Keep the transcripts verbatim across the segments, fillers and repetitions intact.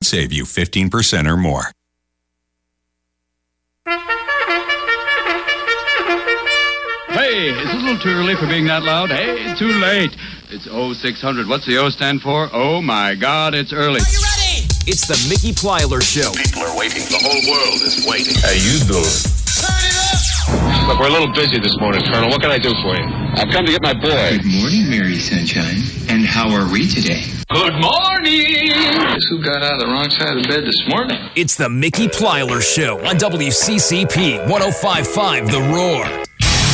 save you fifteen percent or more. Hey, is it a little too early for being that loud? Hey, too late. It's oh six hundred. What's the O stand for? Oh, my God, it's early. Are you ready? It's the Mickey Plyler Show. People are waiting. The whole world is waiting. How you doing? Turn it up! Look, we're a little busy this morning, Colonel. What can I do for you? I've come to get my boy. Good morning, Mary Sunshine. And how are we today? Good morning! Guess who got out of the wrong side of the bed this morning? It's the Mickey Plyler Show on W C C P one oh five point five The Roar.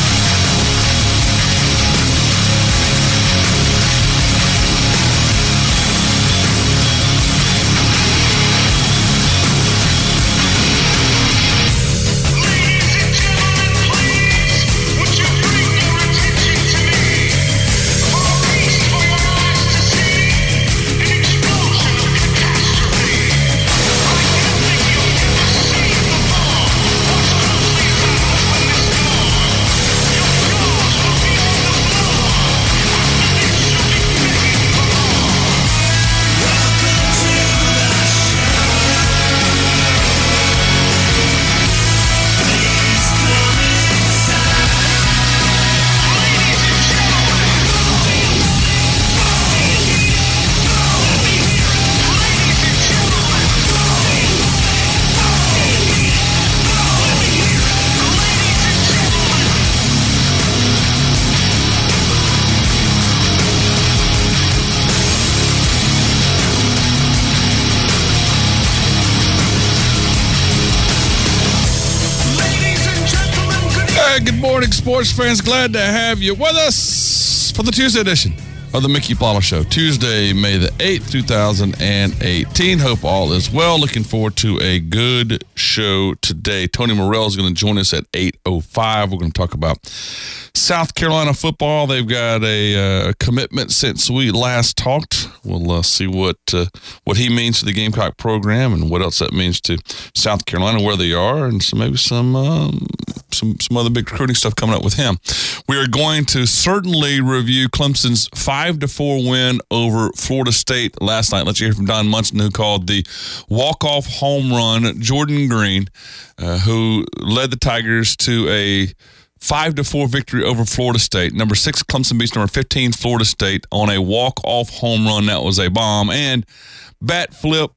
Good morning, sports fans. Glad to have you with us for the Tuesday edition of the Mickey Plyler Show. Tuesday, May the eighth, two thousand eighteen. Hope all is well. Looking forward to a good show today. Tony Morrell is going to join us at eight oh five. We're going to talk about South Carolina football. They've got a uh, commitment since we last talked. We'll uh, see what uh, what he means to the Gamecock program and what else that means to South Carolina, where they are, and so maybe some um, some some other big recruiting stuff coming up with him. We are going to certainly review Clemson's five to four win over Florida State last night. Let's hear from Don Munson, who called the walk-off home run. Jordan Green, uh, who led the Tigers to a five to four victory over Florida State. Number six, Clemson beats number fifteen, Florida State, on a walk-off home run. That was a bomb. And bat flip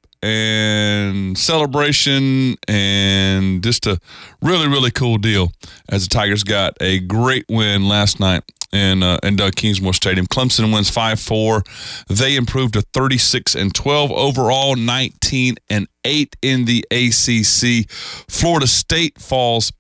and celebration and just a really, really cool deal as the Tigers got a great win last night in uh, in Doug Kingsmore Stadium. Clemson wins five four. They improved to thirty-six and twelve overall, nineteen and eight in the A C C. Florida State falls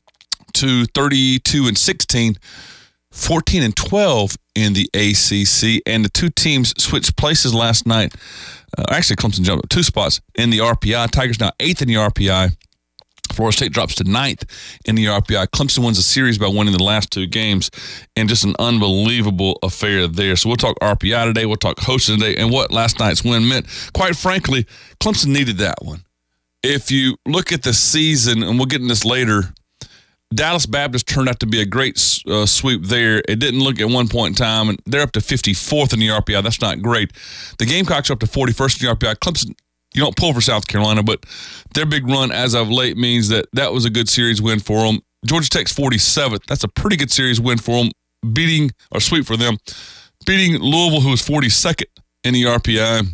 to thirty-two and sixteen, fourteen and twelve in the A C C, and the two teams switched places last night. Uh, actually, Clemson jumped up two spots in the R P I. Tigers now eighth in the R P I. Florida State drops to ninth in the R P I. Clemson wins the series by winning the last two games, and just an unbelievable affair there. So we'll talk R P I today. We'll talk hosting today, and what last night's win meant. Quite frankly, Clemson needed that one. If you look at the season, and we'll get in this later, Dallas Baptist turned out to be a great uh, sweep there. It didn't look at one point in time, and they're up to fifty-fourth in the R P I. That's not great. The Gamecocks are up to forty-first in the R P I. Clemson, you don't pull for South Carolina, but their big run as of late means that that was a good series win for them. Georgia Tech's forty-seventh. That's a pretty good series win for them, beating, or sweep for them, beating Louisville, who was forty-second in the R P I.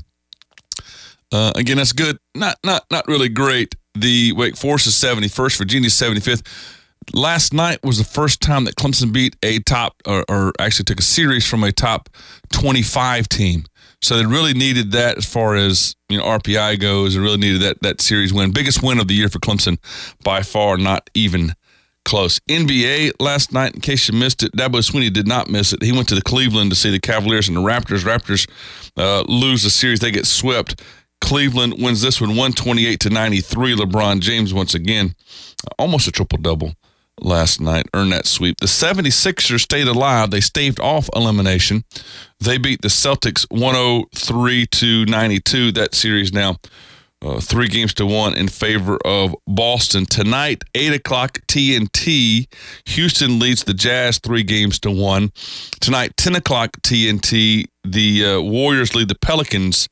Uh, again, that's good. Not, not, not really great. The Wake Forest is seventy-first. Virginia's seventy-fifth. Last night was the first time that Clemson beat a top, or, or actually took a series from a top twenty-five team. So they really needed that as far as, you know, R P I goes. They really needed that that series win. Biggest win of the year for Clemson by far, not even close. N B A last night, in case you missed it, Dabo Swinney did not miss it. He went to the Cleveland to see the Cavaliers and the Raptors. Raptors uh, lose the series. They get swept. Cleveland wins this one one twenty-eight to ninety-three. LeBron James once again, almost a triple-double last night, earned that sweep. The seventy-sixers stayed alive. They staved off elimination. They beat the Celtics one oh three to ninety-two. That series now uh, three games to one in favor of Boston. Tonight, eight o'clock T N T. Houston leads the Jazz three games to one. Tonight, ten o'clock T N T. The uh, Warriors lead the Pelicans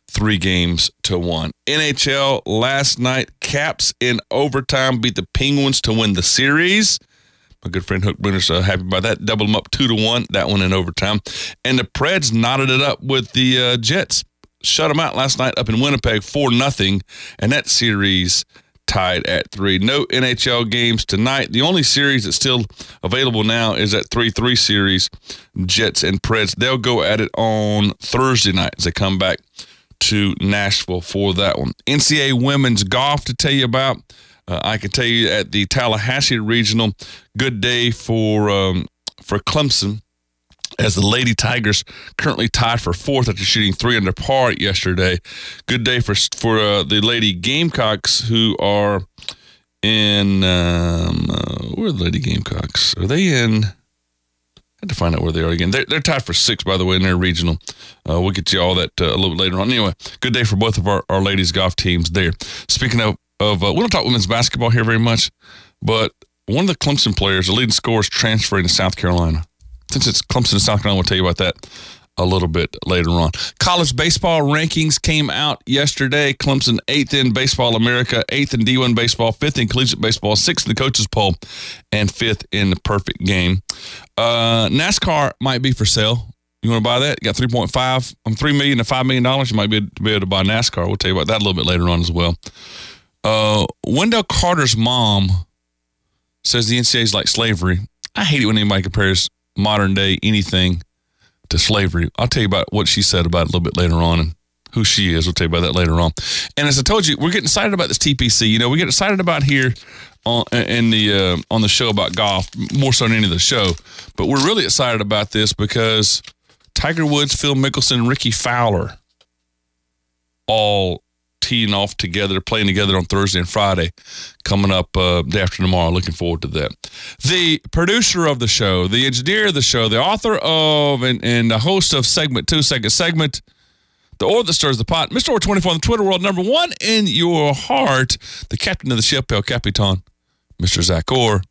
three games to one. N H L last night, Caps in overtime beat the Penguins to win the series. My good friend Hook Bruner's uh, happy about that. Double them up two to one. That one in overtime. And the Preds knotted it up with the uh, Jets. Shut them out last night up in Winnipeg four nothing. And that series tied at three. No N H L games tonight. The only series that's still available now is that three three series, Jets and Preds. They'll go at it on Thursday night as they come back to Nashville for that one. N C A A women's golf to tell you about. Uh, I can tell you at the Tallahassee Regional, good day for um, for Clemson, as the Lady Tigers currently tied for fourth after shooting three under par yesterday. Good day for for uh, the Lady Gamecocks, who are in um, uh, where are the Lady Gamecocks? Are they in? I had to find out where they are again. They're, they're tied for six, by the way, in their regional. Uh, we'll get you all that uh, a little bit later on. Anyway, good day for both of our, our ladies golf teams there. Speaking of Of uh, we don't talk women's basketball here very much, but one of the Clemson players, the leading scorer, is transferring to South Carolina. Since it's Clemson and South Carolina, we'll tell you about that a little bit later on. College baseball rankings came out yesterday. Clemson eighth in Baseball America, eighth in D one baseball, fifth in collegiate baseball, sixth in the coaches poll, and fifth in the perfect game. Uh, NASCAR might be for sale. You want to buy that? You got three point five, um, three million to five million dollars. You might be able, to be able to buy NASCAR. We'll tell you about that a little bit later on as well. Uh, Wendell Carter's mom says the N C A A is like slavery. I hate it when anybody compares modern day anything to slavery. I'll tell you about what she said about it a little bit later on and who she is. We'll tell you about that later on. And as I told you, we're getting excited about this T P C. You know, we get excited about here on in the uh, on the show about golf more so than any of the show. But we're really excited about this because Tiger Woods, Phil Mickelson, Ricky Fowler all teeing off together, playing together on Thursday and Friday, coming up uh, day after tomorrow. Looking forward to that. The producer of the show, the engineer of the show, the author of and, and the host of segment two, second segment, the oar that stirs the pot, Mister Orr twenty-four in the Twitter world, number one in your heart, the captain of the ship, El Capitan, Mister Zach Orr.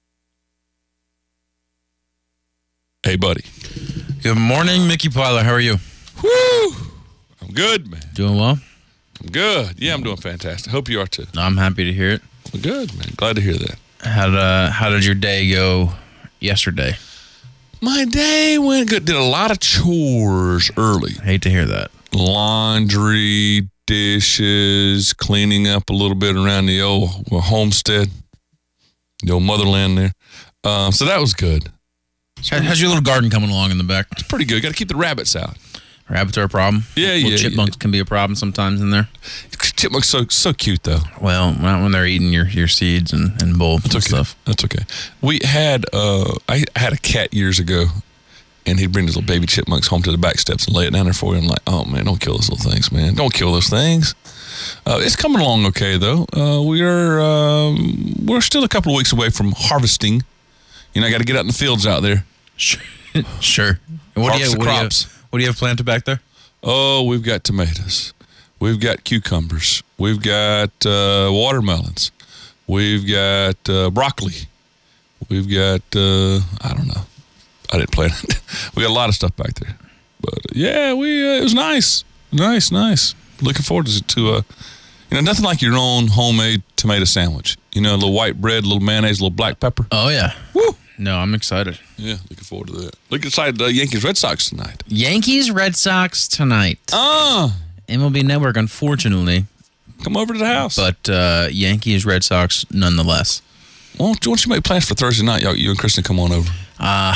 Hey, buddy. Good morning, Mickey Pilar. How are you? Woo! I'm good, man. Doing well? I'm good. Yeah, I'm doing fantastic. Hope you are too. I'm happy to hear it. Well, good, man. Glad to hear that. How did, uh, how did your day go yesterday? My day went good. Did a lot of chores early. Hate to hear that. Laundry, dishes, cleaning up a little bit around the old homestead, the old motherland there. Um, so that was good. How, how's your little garden coming along in the back? It's pretty good. Got to keep the rabbits out. Rabbits are a problem. Yeah, little yeah. Chipmunks yeah. can be a problem sometimes in there. Chipmunks so so cute though. Well, not when they're eating your, your seeds and, and bulbs That's and okay. stuff. That's okay. We had uh, I had a cat years ago, and he'd bring his little baby chipmunks home to the back steps and lay it down there for you. I'm like, oh man, don't kill those little things, man. Don't kill those things. Uh, it's coming along okay though. Uh, we are um, we're still a couple of weeks away from harvesting. You know, I got to get out in the fields out there. Sure. sure. And what do you have, what do you have, what do you have planted back there? Oh, we've got tomatoes. We've got cucumbers. We've got uh, watermelons. We've got uh, broccoli. We've got, uh, I don't know. I didn't plant it. We got a lot of stuff back there. But, uh, yeah, we uh, it was nice. Nice, nice. Looking forward to, to uh, you know, nothing like your own homemade tomato sandwich. You know, a little white bread, a little mayonnaise, a little black pepper. Oh, yeah. Woo! No, I'm excited. Yeah, looking forward to that. Looking excited, uh, Yankees Red Sox tonight. Yankees Red Sox tonight. Ah, M L B Network, unfortunately. Come over to the house. But uh, Yankees Red Sox nonetheless. Why don't, why don't you make plans for Thursday night? You, you and Kristen come on over. Uh,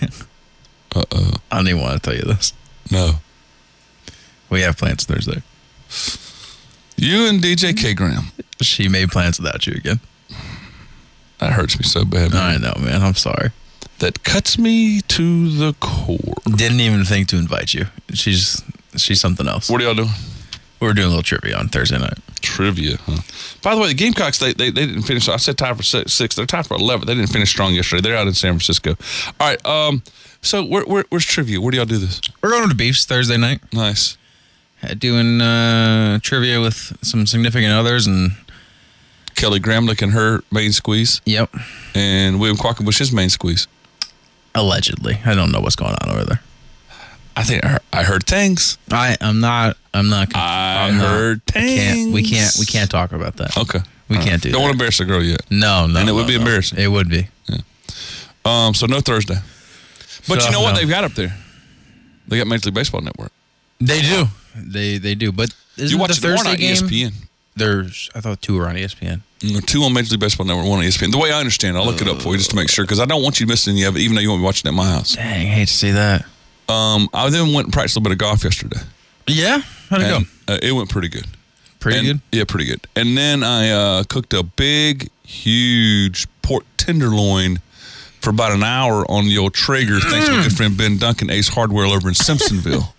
Uh-oh. I don't even want to tell you this. No. We have plans Thursday. You and D J K. Graham. She made plans without you again. That hurts me so bad, man. I know, man. I'm sorry. That cuts me to the core. Didn't even think to invite you. She's she's something else. What are y'all doing? We were doing a little trivia on Thursday night. Trivia, huh? By the way, the Gamecocks, they they, they didn't finish. I said tied for six, six. They're tied for eleven. They didn't finish strong yesterday. They're out in San Francisco. All right, um, so where, where, where's trivia? Where do y'all do this? We're going to Beefs Thursday night. Nice. Uh, doing uh, trivia with some significant others and Kelly Gramlich and her main squeeze. Yep. And William Quackenbush, his main squeeze. Allegedly. I don't know what's going on over there. I think I heard, I heard things. I am not uh, I'm not. Conf- I I'm heard not, tangs. Can't, we can't. We can't talk about that. Okay. We All can't right. do Don't that. want to embarrass the girl yet. No, no. And it would no, be no. embarrassing. It would be. Um, so no Thursday. But So, you know what no. they've got up there? They got Major League Baseball Network. They do. They they do. But isn't You watch the it more Thursday on game? E S P N. There's. I thought two were on E S P N. No, two on Major League Baseball Network, one on E S P N. The way I understand it, I'll look it up for you just to make sure, because I don't want you missing any of it, even though you won't be watching it at my house. Dang, I hate to see that. Um, I then went and practiced a little bit of golf yesterday. Yeah, how'd it And, go? uh, it went pretty good. Pretty And- good. Yeah, pretty good. And then I uh, cooked a big, huge pork tenderloin for about an hour on the old Traeger, thanks to my good friend Ben Duncan, Ace Hardware over in Simpsonville.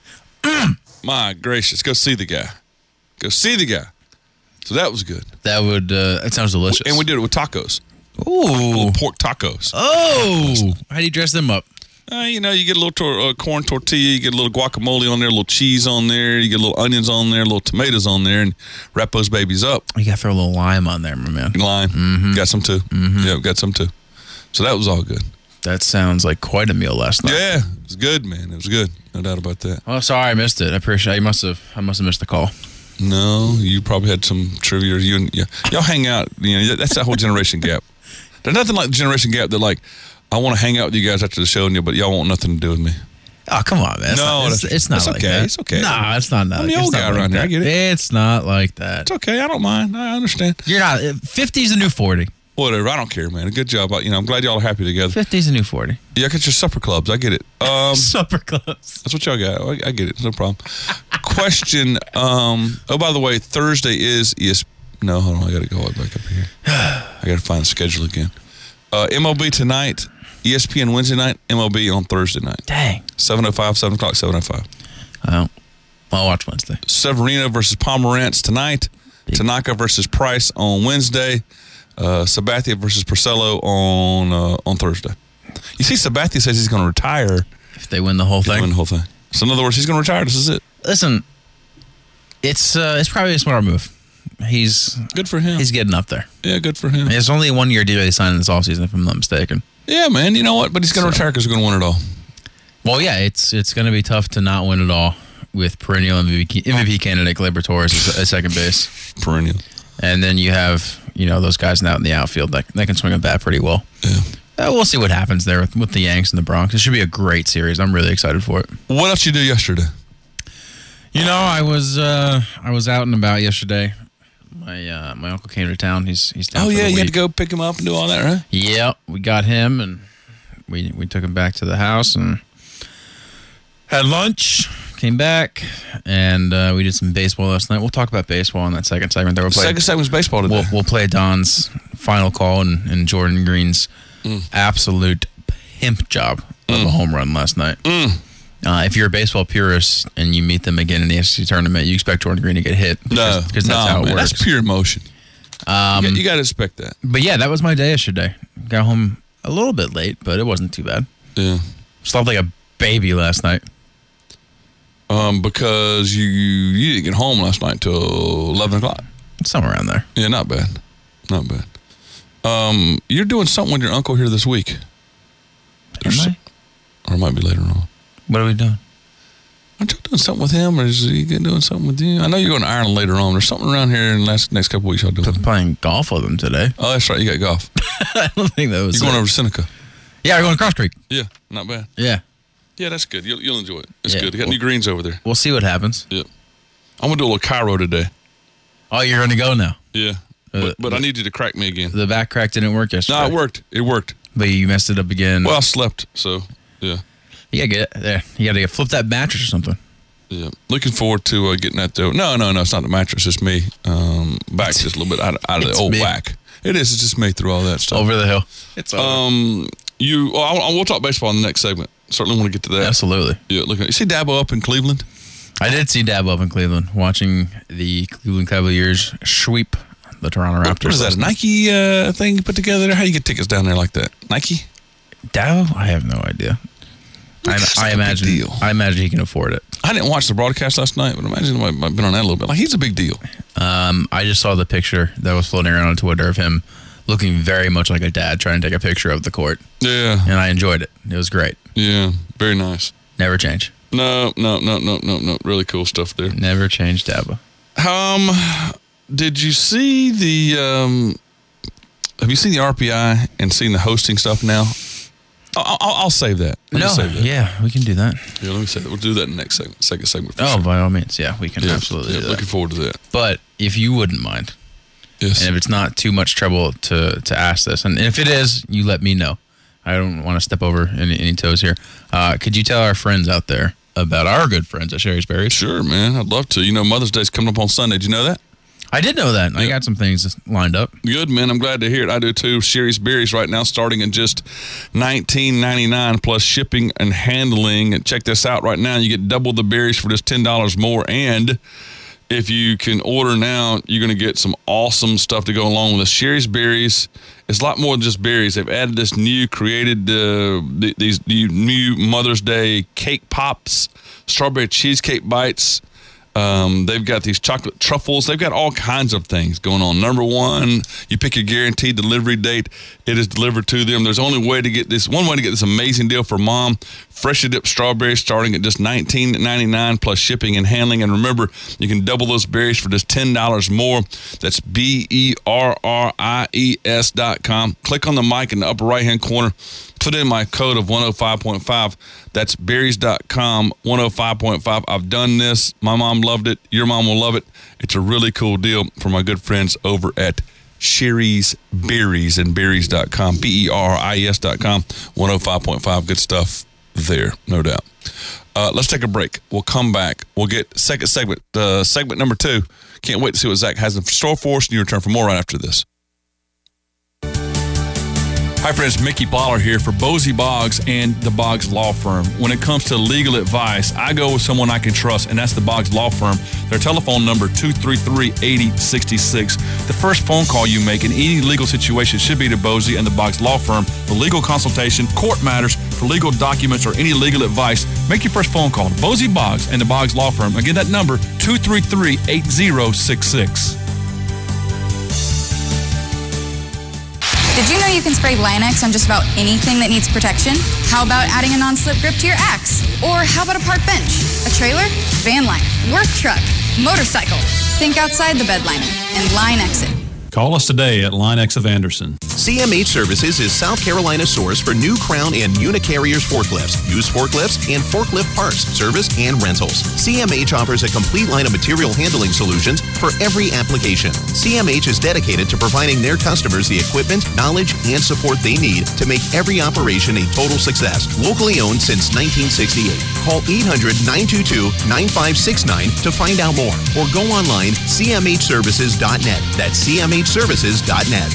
My gracious, go see the guy. Go see the guy. So that was good. That would. Uh, that sounds delicious. And we did it with tacos. Ooh. Pork tacos. Oh. How do you dress them up? Uh, you know, you get a little tor- uh, corn tortilla, you get a little guacamole on there, a little cheese on there, you get a little onions on there, a little tomatoes on there, and wrap those babies up. You got to throw a little lime on there, my man. Lime. Mm-hmm. Got some too. Mm-hmm. Yeah, got some too. So that was all good. That sounds like quite a meal last night. Yeah, it was good, man. It was good. No doubt about that. Oh, sorry, I missed it. I appreciate. You must have. I must have missed the call. No, you probably had some trivia. You and yeah, y'all hang out. You know, that's that whole generation gap. There's nothing like the generation gap that like, I want to hang out with you guys after the show, and you, but y'all want nothing to do with me. Oh, come on, man. It's No, not, it's, that's- it's not that's like okay. that. It's okay. Nah, it's not. I'm the it's old not guy like around here. I that. get it. It's not like that. It's okay. I don't mind. I understand. You're not. fifty's the new forty. Whatever. I don't care, man. Good job. You know, I'm glad y'all are happy together. fifty's the new forty. Yeah, I got your supper clubs. I get it. Um, Supper clubs. That's what y'all got. I, I get it. No problem. Question. Um, oh, by the way, Thursday is E S. No, hold on. I got to go back up here. I got to find the schedule again. Uh, M L B tonight, E S P N Wednesday night, M L B on Thursday night. Dang. seven oh five, seven o'clock, seven oh five. Oh, I'll watch Wednesday. Severino versus Pomerantz tonight. Tanaka versus Price on Wednesday. Uh, Sabathia versus Porcello on uh, on Thursday. You see, Sabathia says he's going to retire. If they win the whole They thing. win the whole thing. So in other words, he's going to retire. This is it. Listen, it's uh, it's probably a smart move. He's Good for him. he's getting up there. Yeah, good for him. It's only a one year deal he signed in this offseason, if I'm not mistaken. Yeah, man. You know what? But he's going to So- retire because he's going to win it all. Well, yeah, it's it's going to be tough to not win it all with perennial M V P, M V P candidate Gleyber Torres at second base, Perennial. and then you have you know those guys out in the outfield that that can swing a bat pretty well. Yeah. Uh, we'll see what happens there with, with the Yanks and the Bronx. It should be a great series. I'm really excited for it. What else you do yesterday? You know, I was uh, I was out and about yesterday. My uh, my uncle came to town. He's he's down Oh for yeah, the you had to week. go pick him up and do all that, right? Yep, we got him and we we took him back to the house and had lunch. Came back and uh, we did some baseball last night. We'll talk about baseball in that second segment. There we'll play. Second segment's baseball today. We'll, we'll play Don's final call and, and Jordan Green's Mm. absolute pimp job of a home run last night. Mm. Uh, if you're a baseball purist and you meet them again in the S E C tournament, you expect Jordan Green to get hit no, because, because that's no, how it man, works. that's pure emotion. Um, you got to expect that. but yeah, that was my day yesterday. Got home a little bit late, but it wasn't too bad. Yeah. Slept like a baby last night. Um, because you you didn't get home last night till eleven o'clock. Somewhere around there. Yeah, not bad, not bad. Um, you're doing something with your uncle here this week. Am I? Or it might be later on. What are we doing? Aren't you doing something with him, or is he doing something with you? I know you're going to Ireland later on. There's something around here in the last, next couple of weeks y'all doing. P- playing golf with him today. Oh, that's right. You got golf. I don't think that was. You're going it. over to Seneca. Yeah, we're going to Cross Creek. Yeah, not bad. Yeah, Yeah, that's good. You'll, you'll enjoy it. It's Yeah, good. They got well- new greens over there. we'll see what happens. Yeah. I'm going to do a little Cairo today. Oh, you're going to go now. Yeah. Uh, But, but I need you to crack me again. The back crack didn't work yesterday. No, it worked. It worked. But you messed it up again. Well, I slept, so yeah. you gotta get there. You gotta get, flip that mattress or something. Yeah, looking forward to uh, getting that though. No, no, no, it's not the mattress. It's me. Um, back just a little bit out of, out of the It's old me. whack. It is. It's just me through all that stuff. Over the hill. It's over. Um, you. Well, I'll, we'll talk baseball in the next segment. Certainly want to get to that. Absolutely. Yeah. Look, you see Dabo up in Cleveland. I did see Dabo up in Cleveland watching the Cleveland Cavaliers sweep the Toronto Raptors. What is that? A Nike uh, thing you put together? There? How do you get tickets down there like that? Nike? Dabo? I have no idea. I, That's I like a big imagine. deal. I imagine he can afford it. I didn't watch the broadcast last night, but I imagine I might have been on that a little bit. Like he's a big deal. Um, I just saw the picture that was floating around on Twitter of him looking very much like a dad trying to take a picture of the court, Yeah. and I enjoyed it. It was great. Yeah. Very nice. Never change. No, no, no, no, no, no. Really cool stuff there. Never change Dabo. Um, did you see the, um, have you seen the R P I and seen the hosting stuff now? I'll, I'll, I'll save that. Let no, save that. Yeah, we can do that. Yeah, let me say that. We'll do that in the next segment. Second segment. Oh, sure. by all means. Yeah, we can yeah, absolutely yeah, do that. Looking forward to that. But if you wouldn't mind, yes, and if it's not too much trouble to, to ask this, and if it is, you let me know. I don't want to step over any, any toes here. Uh, could you tell our friends out there about our good friends at Sherry's Berries? Sure, man. I'd love to. You know, Mother's Day's coming up on Sunday. Did you know that? I did know that. I got some things lined up. Good, man. I'm glad to hear it. I do too. Sherry's Berries right now starting at just nineteen ninety-nine plus shipping and handling. And check this out right now. You get double the berries for just ten dollars more. And if you can order now, you're going to get some awesome stuff to go along with it. Sherry's Berries, it's a lot more than just berries. They've added this new, created uh, th- these new Mother's Day cake pops, strawberry cheesecake bites. Um, they've got these chocolate truffles. They've got all kinds of things going on. Number one, you pick your guaranteed delivery date. It is delivered to them. There's only way to get this, one way to get this amazing deal for mom. Freshly dipped strawberries starting at just nineteen ninety-nine plus shipping and handling. And remember, you can double those berries for just ten dollars more. That's B E R R I E S dot com. Click on the mic in the upper right-hand corner. Put in my code of one oh five point five. That's berries dot com, one oh five point five. I've done this. My mom loved it. Your mom will love it. It's a really cool deal for my good friends over at Sherry's Berries and berries dot com, B E R R I E S dot com, one oh five point five. Good stuff there, no doubt. Uh, let's take a break. We'll come back. We'll get second segment, uh, segment number two. Can't wait to see what Zach has in store for us, and you return for more right after this. Hi, friends. Mickey Baller here for Bosie Boggs and the Boggs Law Firm. When it comes to legal advice, I go with someone I can trust, and that's the Boggs Law Firm. Their telephone number, two three three, eight oh six six. The first phone call you make in any legal situation should be to Bosie and the Boggs Law Firm for legal consultation, court matters, for legal documents, or any legal advice. Make your first phone call to Bosie Boggs and the Boggs Law Firm. Again, that number, two three three, eight oh six six. Did you know you can spray Line-X on just about anything that needs protection? How about adding a non-slip grip to your axe? Or how about a park bench, a trailer, van liner, work truck, motorcycle? Think outside the bed liner and Line-X it. Call us today at Line-X of Anderson. C M H Services is South Carolina's source for new Crown and Unicarriers forklifts, used forklifts, and forklift parts, service, and rentals. C M H offers a complete line of material handling solutions for every application. C M H is dedicated to providing their customers the equipment, knowledge, and support they need to make every operation a total success. Locally owned since nineteen sixty-eight. Call eight hundred, nine two two, nine five six nine to find out more, or go online c m h services dot net. That's c m h services dot net.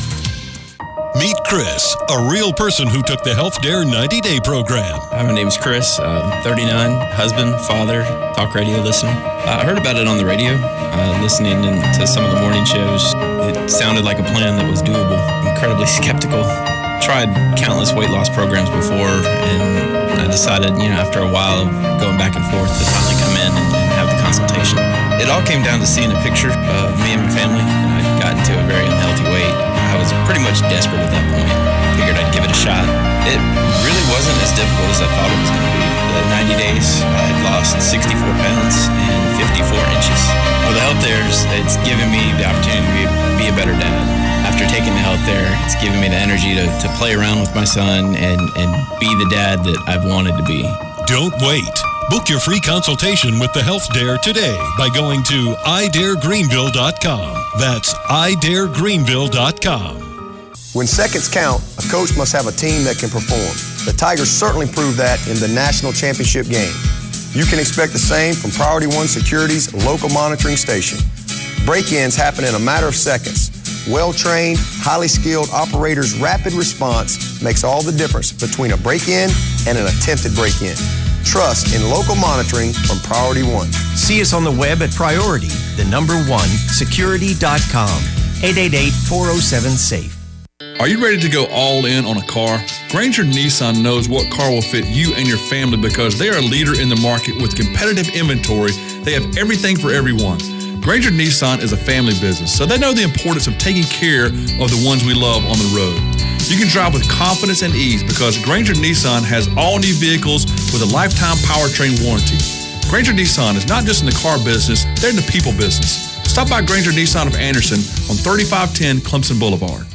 Meet Chris, a real person who took the Health Dare ninety-day program. Hi, my name's Chris, uh, thirty-nine, husband, father, talk radio listener. Uh, I heard about it on the radio, uh, listening in to some of the morning shows. It sounded like a plan that was doable. Incredibly skeptical. Tried countless weight loss programs before, and I decided, you know, after a while of going back and forth, to finally come in and, and have the consultation. It all came down to seeing a picture of me and my family. I got into a very unhealthy weight. I was pretty much desperate at that point. Figured I'd give it a shot. It really wasn't as difficult as I thought it was going to be. The ninety days, I had lost sixty-four pounds and fifty-four inches. With the Health Dares, it's given me the opportunity to be a better dad. After taking the Health Dare, it's given me the energy to, to play around with my son and, and be the dad that I've wanted to be. Don't wait. Book your free consultation with the Health Dare today by going to i dare greenville dot com. That's i dare greenville dot com. When seconds count, a coach must have a team that can perform. The Tigers certainly proved that in the national championship game. You can expect the same from Priority One Security's local monitoring station. Break-ins happen in a matter of seconds. Well-trained, highly skilled operators' rapid response makes all the difference between a break-in and an attempted break-in. Trust in local monitoring from Priority One. See us on the web at Priority, the number one, security dot com. eight eight eight, four oh seven, SAFE. Are you ready to go all in on a car? Granger Nissan knows what car will fit you and your family because they are a leader in the market with competitive inventory. They have everything for everyone. Granger Nissan is a family business, so they know the importance of taking care of the ones we love on the road. You can drive with confidence and ease because Granger Nissan has all new vehicles with a lifetime powertrain warranty. Granger Nissan is not just in the car business, they're in the people business. Stop by Granger Nissan of Anderson on thirty-five ten Clemson Boulevard.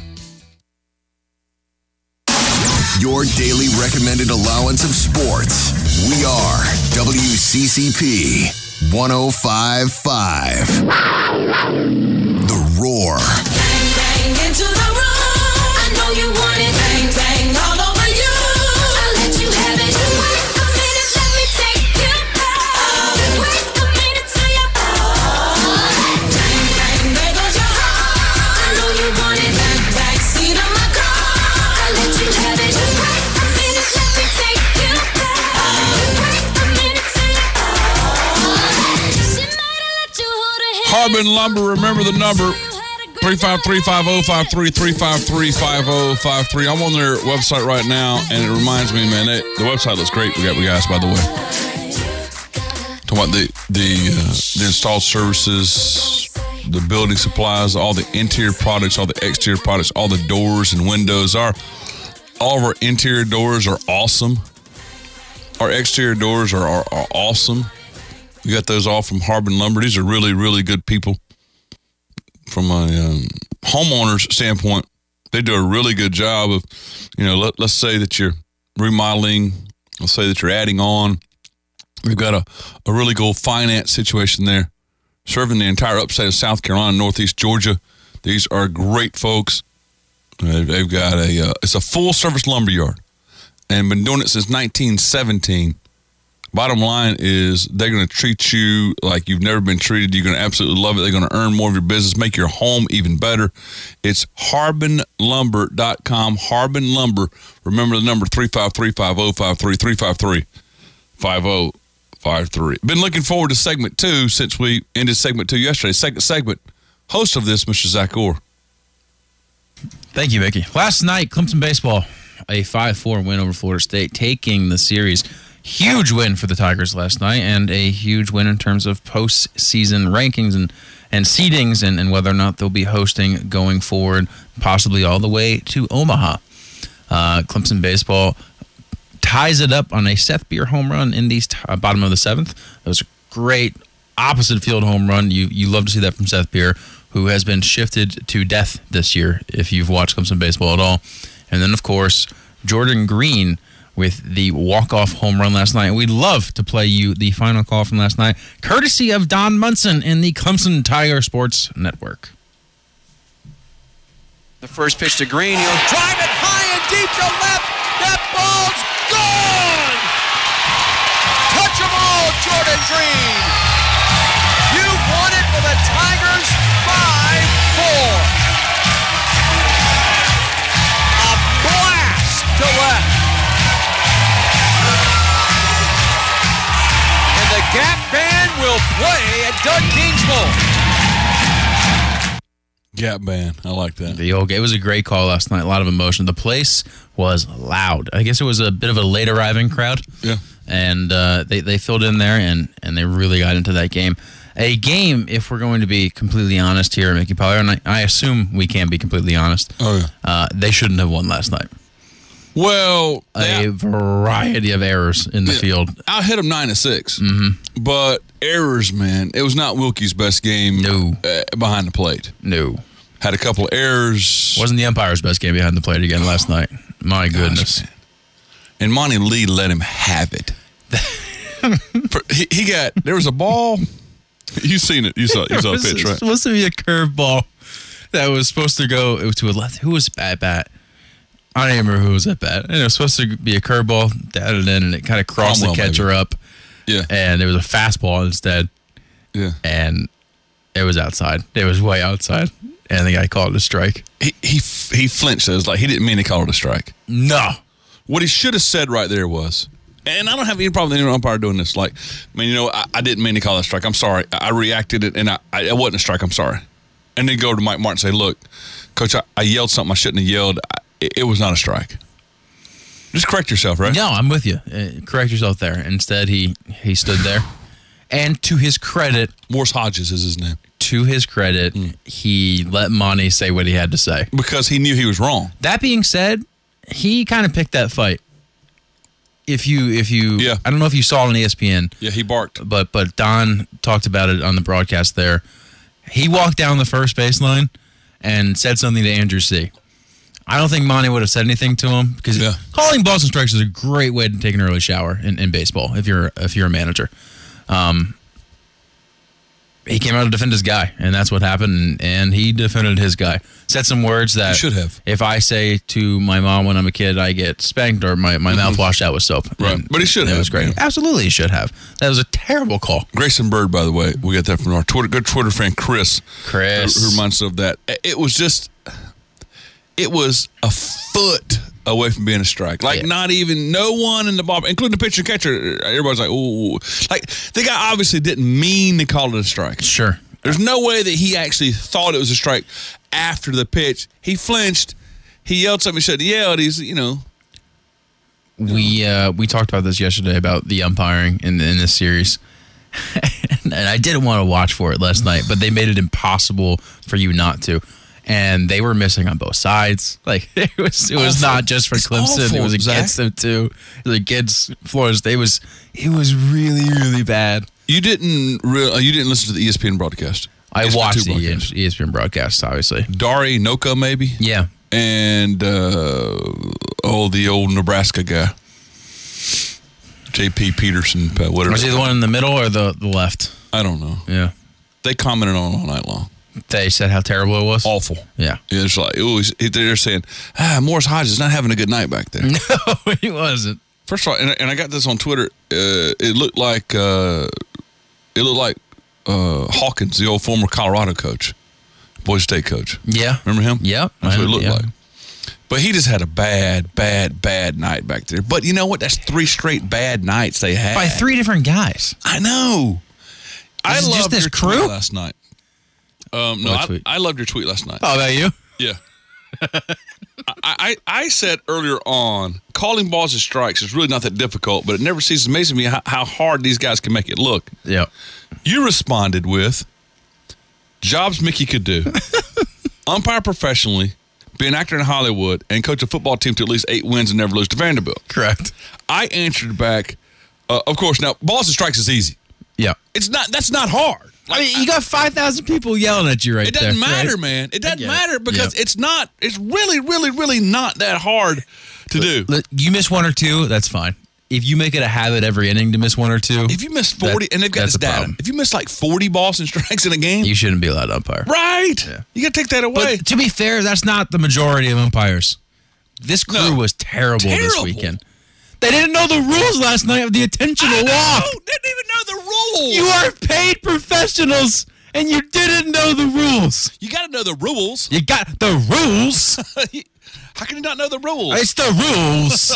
Your daily recommended allowance of sports. We are W C C P one oh five point five. The Roar. Bang, bang, into the room. I know you want it. Bang, bang, all over you. I'll let you have it. Wait a minute, let me take you back. Wait a minute till you. Bang, bang, there goes your heart. I know you want it. Back, back seat of my car. I'll let you have it. Wait a minute, let me take you back. Wait a minute till you. She might have let you hold her hand. Harbin Lumber, remember the number, three five three, five oh five three, three five three, five oh five three. I'm on their website right now, and it reminds me, man, they, the website looks great. We got we guys, by the way. Talking about the, the, uh, the installed services, the building supplies, all the interior products, all the exterior products, all the doors and windows. Our, all of our interior doors are awesome. Our exterior doors are, are, are awesome. We got those all from Harbin Lumber. These are really, really good people. From a um, homeowner's standpoint, they do a really good job of, you know, let, let's say that you're remodeling, let's say that you're adding on. We've got a, a really cool finance situation there, serving the entire upstate of South Carolina, Northeast Georgia. These are great folks. Uh, they've got a, uh, it's a full-service lumber yard, and been doing it since nineteen seventeen. Bottom line is they're going to treat you like you've never been treated. You're going to absolutely love it. They're going to earn more of your business, make your home even better. It's harbin lumber dot com. Harbin Lumber. Remember the number three five three, five oh five three, three five three, five oh five three. Been looking forward to segment two since we ended segment two yesterday. Second segment, host of this, Mister Zach Orr. Thank you, Mickey. Last night, Clemson baseball, a five four win over Florida State, taking the series. Huge win for the Tigers last night, and a huge win in terms of postseason rankings and, and seedings and, and whether or not they'll be hosting going forward, possibly all the way to Omaha. Uh, Clemson baseball ties it up on a Seth Beer home run in the uh, bottom of the seventh. It was a great opposite field home run. You you love to see that from Seth Beer, who has been shifted to death this year, if you've watched Clemson baseball at all. And then, of course, Jordan Green with the walk-off home run last night. We'd love to play you the final call from last night, courtesy of Don Munson in the Clemson Tiger Sports Network. The first pitch to Green. He'll drive it high and deep to left. That ball's gone! Touch 'em all, Jordan Green. You won it for the Tigers, five four. A blast to left. And the Gap Band will play at Doug Kingsville. Gap Band. I like that. The old, it was a great call last night. A lot of emotion. The place was loud. I guess it was a bit of a late arriving crowd. Yeah. And uh, they, they filled in there, and, and they really got into that game. A game, if we're going to be completely honest here, Mickey Pollard, and I, I assume we can be completely honest, oh, yeah. uh, they shouldn't have won last night. Well, a yeah. variety of errors in the yeah. field. I hit them nine to six. Mm-hmm. But errors, man. It was not Wilkie's best game no. uh, behind the plate. No. Had a couple of errors. Wasn't the umpire's best game behind the plate again last night. My Gosh, goodness. Man. And Monty Lee let him have it. For, he, he got, there was a ball. You seen it. You saw, you saw the pitch, right? It was supposed to be a curveball that was supposed to go to a left. Who was at bat? I don't even remember who was at bat. And it was supposed to be a curveball, batted in, and it kind of crossed Cromwell, the catcher maybe. up. Yeah. And it was a fastball instead. Yeah. And it was outside. It was way outside. And the guy called it a strike. He he he flinched. It was like he didn't mean to call it a strike. No. What he should have said right there was, and I don't have any problem with any umpire doing this. Like, I mean, you know, I, I didn't mean to call it a strike. I'm sorry. I, I reacted it, and I, I it wasn't a strike. I'm sorry. And then go to Mike Martin and say, look, Coach, I, I yelled something I shouldn't have yelled. I, it, it was not a strike. Just correct yourself, right? No, I'm with you. Uh, correct yourself there. Instead, he he stood there. And to his credit, Morse Hodges is his name. to his credit, mm. he let Monty say what he had to say. Because he knew he was wrong. That being said, he kind of picked that fight. If you, if you, yeah. I don't know if you saw it on E S P N. Yeah, he barked. But but Don talked about it on the broadcast there. He walked down the first baseline and said something to Andrew C. I don't think Monty would have said anything to him because yeah. calling balls and strikes is a great way to take an early shower in, in baseball if you're if you're a manager. Um, he came out to defend his guy, and that's what happened, and, and he defended his guy. Said some words that you should have. If I say to my mom when I'm a kid, I get spanked or my, my mm-hmm. mouth washed out with soap. Right, and, but he should have. It was great. Yeah. Absolutely, he should have. That was a terrible call. Grayson Bird, by the way, we got that from our Twitter, good Twitter friend Chris. Chris. Who, who reminds us of that. It was just, it was a foot away from being a strike. Like, yeah. not even, no one in the ball, including the pitcher and catcher, everybody's like, ooh. Like, the guy obviously didn't mean to call it a strike. Sure. There's no way that he actually thought it was a strike after the pitch. He flinched. He yelled something. He said, yelled. He's, you know. We uh, we talked about this yesterday about the umpiring in, in this series. And I didn't want to watch for it last night, but they made it impossible for you not to. And they were missing on both sides. Like, it was it was awful. Not just for it's Clemson. Awful, it was against Zach. them, too. It was against Florida State. It was, it was really, really bad. You didn't re- you didn't listen to the E S P N broadcast. I E S P N watched the broadcast. E S P N broadcast, obviously. Dari Noka, maybe? Yeah. And, uh, oh, the old Nebraska guy. J P Peterson, whatever. Was he the one in the middle or the, the left? I don't know. Yeah. They commented on it all night long. They said how terrible it was? Awful. Yeah. yeah it's like, it was, they're saying, ah, Morris Hodges is not having a good night back there. No, he wasn't. First of all, and, and I got this on Twitter, uh, it looked like, uh, it looked like uh, Hawkins, the old former Colorado coach, Boise State coach. Yeah. Remember him? Yep. That's what it looked yeah. like. But he just had a bad, bad, bad night back there. But you know what? That's three straight bad nights they had. By three different guys. I know. I Is it loved just this your crew? tweet last night. Um, no, I, I loved your tweet last night. Oh, about you? Yeah. I, I I said earlier on, calling balls and strikes is really not that difficult, but it never ceases amazing me how, how hard these guys can make it look. Yeah. You responded with, jobs Mickey could do. Umpire professionally, be an actor in Hollywood, and coach a football team to at least eight wins and never lose to Vanderbilt. Correct. I answered back, uh, of course, now, balls and strikes is easy. Yeah. It's not. That's not hard. Like, I mean, you got five thousand people yelling at you right there. It doesn't there, matter, right? man. It doesn't it. matter because yep. it's not, it's really, really, really not that hard to do. Look, you miss one or two, that's fine. If you make it a habit every inning to miss one or two. If you miss forty, that, and they've got this data, problem. if you miss like forty balls and strikes in a game. You shouldn't be allowed to umpire. Right. Yeah. You got to take that away. But to be fair, that's not the majority of umpires. This crew no. was terrible, terrible this weekend. They didn't know the rules last night of the intentional I know. walk. They didn't even know the rules. You are paid professionals, and you didn't know the rules. You got to know the rules. You got the rules. How can you not know the rules? It's the rules.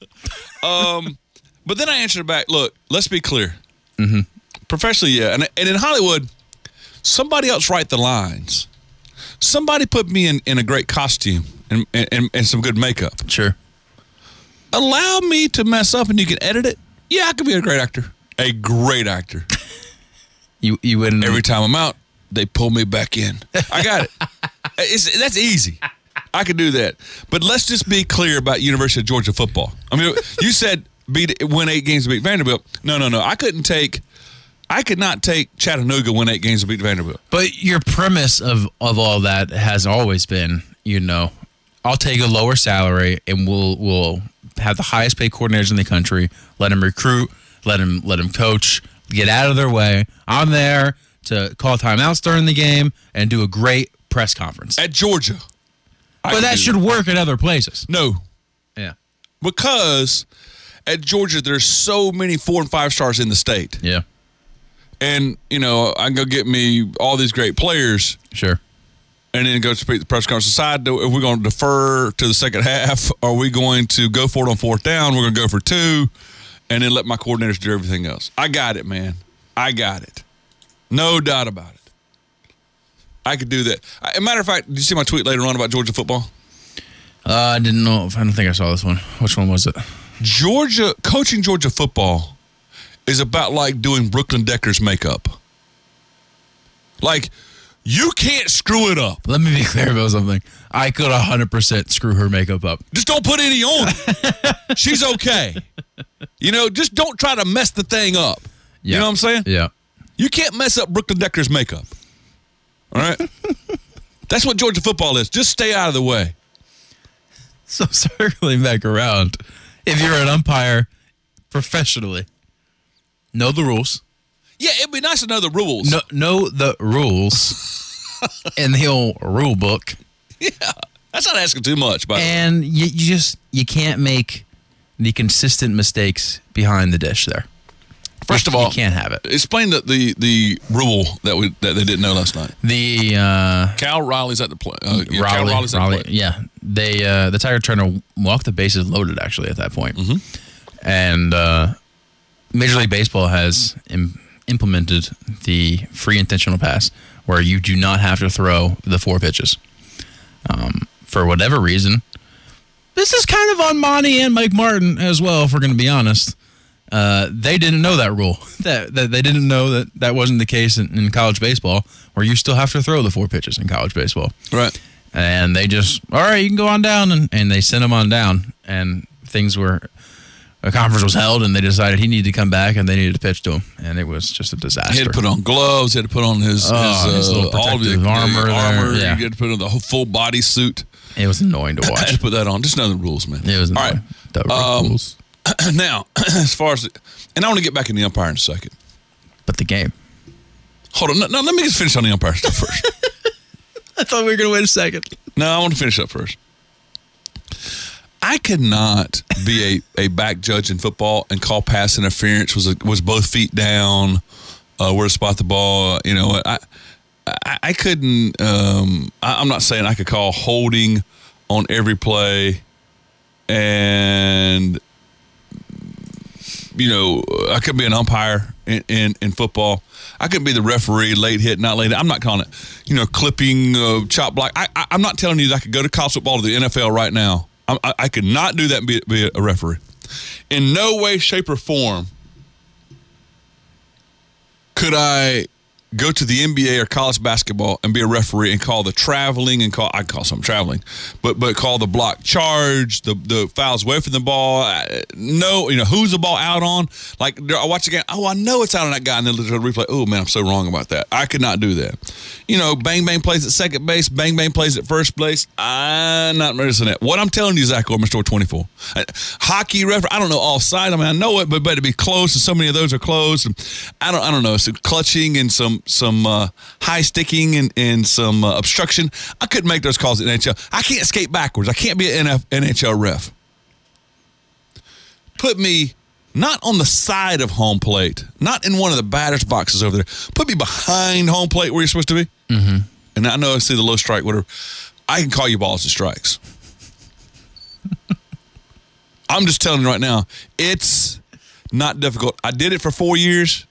um, but then I answered back, look, let's be clear. Mm-hmm. Professionally, yeah. And, and in Hollywood, somebody else write the lines. Somebody put me in, in a great costume and, and, and some good makeup. Sure. Allow me to mess up and you can edit it. Yeah, I could be a great actor. A great actor. you you wouldn't. Every time I'm out, they pull me back in. I got it. It's, that's easy. I could do that. But let's just be clear about University of Georgia football. I mean, you said beat win eight games to beat Vanderbilt. No, no, no. I couldn't take. I could not take Chattanooga win eight games to beat Vanderbilt. But your premise of of all that has always been, you know, I'll take a lower salary and we'll we'll have the highest paid coordinators in the country. Let them recruit. Let them let them coach. Get out of their way. I'm there to call timeouts during the game and do a great press conference at Georgia. But that should that. work at other places. No. Yeah. Because at Georgia, there's so many four and five stars in the state. Yeah. And, you know, I can go get me all these great players. Sure. And then go speak to the press conference. Decide if we're going to defer to the second half. Are we going to go for it on fourth down? We're going to go for two. And then let my coordinators do everything else. I got it, man. I got it. No doubt about it. I could do that. As a matter of fact, did you see my tweet later on about Georgia football? Uh, I didn't know. I don't think I saw this one. Which one was it? Georgia, coaching Georgia football is about like doing Brooklyn Decker's makeup. Like, You can't screw it up. Let me be clear about something. I could one hundred percent screw her makeup up. Just don't put any on. She's okay. You know, just don't try to mess the thing up. Yeah. You know what I'm saying? Yeah. You can't mess up Brooklyn Decker's makeup. All right? That's what Georgia football is. Just stay out of the way. So circling back around, if you're an umpire professionally, know the rules. Yeah, it'd be nice to know the rules. Know, know the rules in the old rule book. Yeah, that's not asking too much. By and you, you just you can't make the consistent mistakes behind the dish there. First you, of all, you can't have it. Explain the, the, the rule that we that they didn't know last night. The uh, Cal Riley's at the play. Uh, yeah, Raleigh, Cal Riley's at Raleigh, the play. yeah. They uh, the Tiger trying to walk the bases loaded actually at that point, mm-hmm. and uh, Major League Baseball has im- implemented the free intentional pass where you do not have to throw the four pitches. Um, for whatever reason, this is kind of on Monty and Mike Martin as well. If we're going to be honest. Uh, they didn't know that rule. That, that they didn't know that that wasn't the case in, in college baseball, where you still have to throw the four pitches in college baseball. Right. And they just, all right, you can go on down, and, and they sent him on down. And things were, a conference was held, and they decided he needed to come back, and they needed to pitch to him, and it was just a disaster. He had to put on gloves. He had to put on his, oh, his, his uh, little all the, protective armor. the armor. There, yeah. He had to put on the whole full body suit. It was annoying to I watch. had to put that on. Just know the rules, man. It was all annoying. right. The um, rules. Now, as far as, the, and I want to get back in the umpire in a second. But the game. Hold on. No, no, let me just finish on the umpire stuff first. I thought we were going to wait a second. No, I want to finish up first. I could not be a, a back judge in football and call pass interference was a, was both feet down, uh, where to spot the ball. You know, I I, I couldn't. Um, I, I'm not saying I could call holding on every play, and you know, I could be an umpire in, in, in football. I couldn't be the referee, late hit, not late hit. I'm not calling it, you know, clipping, uh, chop block. I, I, I'm not telling you that I could go to college football to the N F L right now. I, I, I could not do that and be, be a referee. In no way, shape, or form could I go to the N B A or college basketball and be a referee and call the traveling and call, I call something traveling, but but call the block charge, the the fouls away from the ball. I, no, you know, who's the ball out on? Like, I watch again, oh, I know it's out on that guy, and then the replay, oh, man, I'm so wrong about that. I could not do that. You know, bang, bang plays at second base, bang, bang plays at first base. I'm not noticing that. What I'm telling you, Zach Orman, Store twenty-four. Uh, hockey referee, I don't know offside. I mean, I know it, but but to be close, and so many of those are closed. And I don't I don't know, some clutching and some some uh, high sticking and, and some uh, obstruction. I couldn't make those calls at N H L. I can't skate backwards. I can't be an N H L ref. Put me not on the side of home plate, not in one of the batter's boxes over there. Put me behind home plate where you're supposed to be. Mm-hmm. And I know I see the low strike, whatever. I can call you balls and strikes. I'm just telling you right now, it's not difficult. I did it for four years.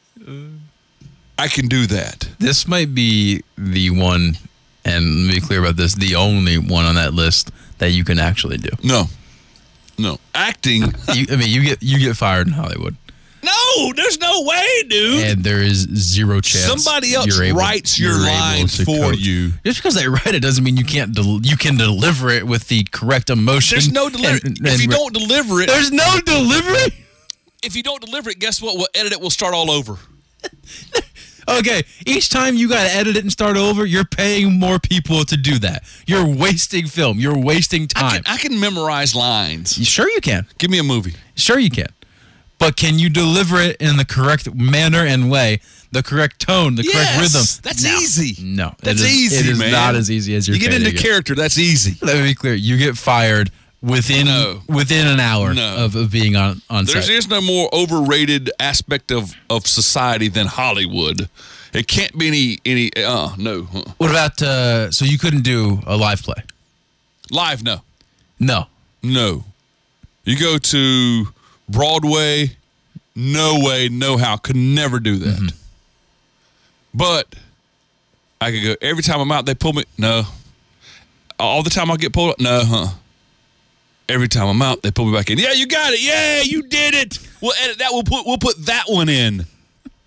I can do that. This might be the one, and let me be clear about this, the only one on that list that you can actually do. No. No. Acting. you, I mean, you get you get fired in Hollywood. No, there's no way, dude. And there is zero chance. Somebody else you're able, writes your you're lines able to for coach. you. Just because they write it doesn't mean you can't. Del- you can deliver it with the correct emotion. There's no delivery. and- If and you re- don't deliver it, there's no delivery. If you don't deliver it, guess what? We'll edit it. We'll start all over. Okay, each time you got to edit it and start over, you're paying more people to do that. You're wasting film. You're wasting time. I can, I can memorize lines. You, sure you can. Give me a movie. Sure you can. But can you deliver it in the correct manner and way, the correct tone, the Yes, correct rhythm? that's No. easy. No. That's it is, easy, It is man. not as easy as you're You get painting into it. character. That's easy. Let me be clear. You get fired within No. within an hour No. of, of being on, on There's, set. there's no more overrated aspect of, of society than Hollywood. It can't be any, any uh, no. Uh. What about, uh, so you couldn't do a live play? Live, no. No. No. You go to Broadway, no way, no how. Could never do that. Mm-hmm. But I could go, every time I'm out, they pull me. No. All the time I get pulled up. No, huh. Every time I'm out, they pull me back in. Yeah, you got it. Yeah, you did it. We'll edit that. We'll put we'll put that one in.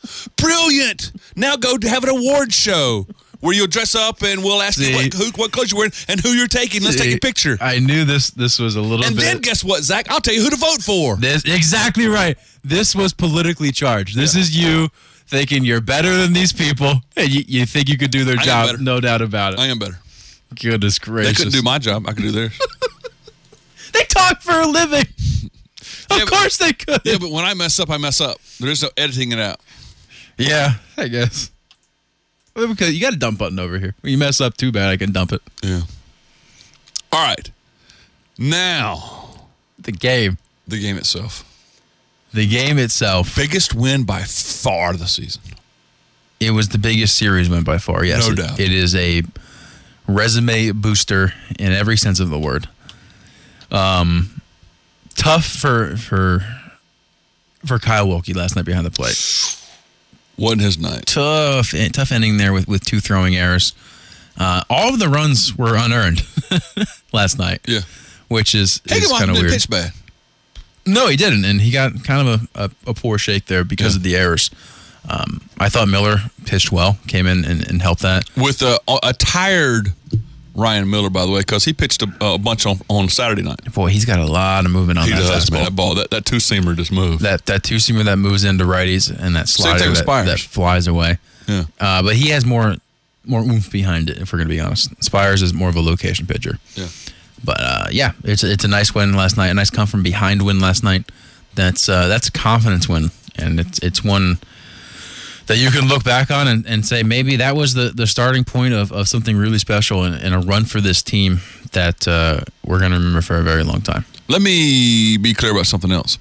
Brilliant. Now go to have an award show where you'll dress up and we'll ask See, you what, who, what clothes you're wearing and who you're taking. Let's see, take a picture. I knew this This was a little and bit. And then guess what, Zach? I'll tell you who to vote for. This, exactly right. This was politically charged. This yeah. is you thinking you're better than these people and you, you think you could do their I job. No doubt about it. I am better. Goodness gracious. They couldn't do my job. I could do theirs. They talk for a living. Of yeah, course but, they could. Yeah, but when I mess up, I mess up. There is no editing it out. Yeah, I guess. Well, because you got a dump button over here. When you mess up too bad, I can dump it. Yeah. All right. Now. The game. The game itself. The game itself. Biggest win by far this season. It was the biggest series win by far, yes. No it, doubt. It is a resume booster in every sense of the word. Um, tough for for for Kyle Wilkie last night behind the plate. Wasn't his night. Tough, tough ending there with, with two throwing errors. Uh, all of the runs were unearned last night. Yeah, which is, is kind of didn't weird. Pitch bad. No, he didn't, and he got kind of a, a, a poor shake there because yeah. of the errors. Um, I thought Miller pitched well, came in and, and helped that. With a, a tired Ryan Miller, by the way, because he pitched a, a bunch on, on Saturday night. Boy, he's got a lot of movement on he that does, fastball. Man, that ball, that, that two-seamer just moved. That that two-seamer that moves into righties and that slider that, that flies away. Yeah. Uh, but he has more more oomph behind it, if we're going to be honest. Spires is more of a location pitcher. Yeah. But, uh, yeah, it's, it's a nice win last night, a nice come-from-behind win last night. That's uh, that's a confidence win, and it's it's one that you can look back on and, and say maybe that was the, the starting point of, of something really special and, and a run for this team that uh, we're going to remember for a very long time. Let me be clear about something else.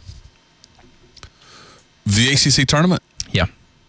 The A C C tournament? Yeah.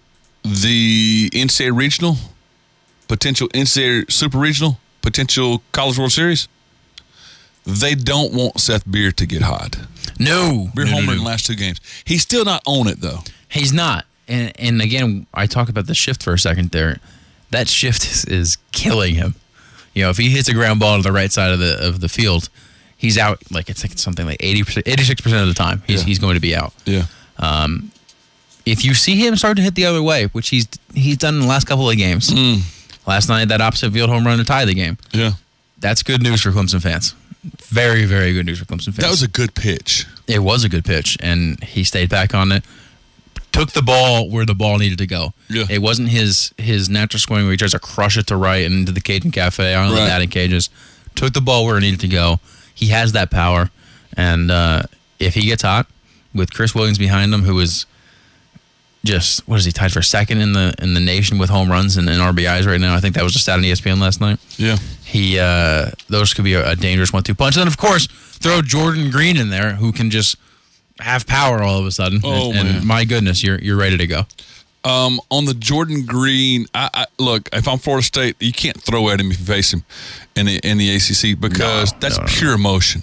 The N C double A regional? Potential N C double A super regional? Potential College World Series? They don't want Seth Beer to get hot. No. Beer no, homer no, no. in the last two games. He's still not on it, though. He's not. And and again, I talk about the shift for a second there. That shift is, is killing him. You know, if he hits a ground ball to the right side of the of the field, he's out. Like it's like something like eighty percent, eighty-six percent of the time, he's Yeah. he's going to be out. Yeah. Um, if you see him start to hit the other way, which he's he's done in the last couple of games, Mm. last night that opposite field home run to tie the game. Yeah. That's good news for Clemson fans. Very, very good news for Clemson fans. That was a good pitch. It was a good pitch, and he stayed back on it. Took the ball where the ball needed to go. Yeah. It wasn't his his natural swing where he tries to crush it to right and into the Cajun Cafe. I don't know Right. that in cages. Took the ball where it needed to go. He has that power, and uh, if he gets hot with Chris Williams behind him, who is just what is he tied for second in the in the nation with home runs and, and R B Is right now? I think that was just out on E S P N last night. Yeah. He uh, those could be a, a dangerous one two punch. And then of course throw Jordan Green in there, who can just have power all of a sudden. Oh, and, and man. my goodness, you're you're ready to go. Um, on the Jordan Green, I, I look, if I'm Florida State, you can't throw at him if you face him in the in the A C C because No, that's no, no. pure emotion.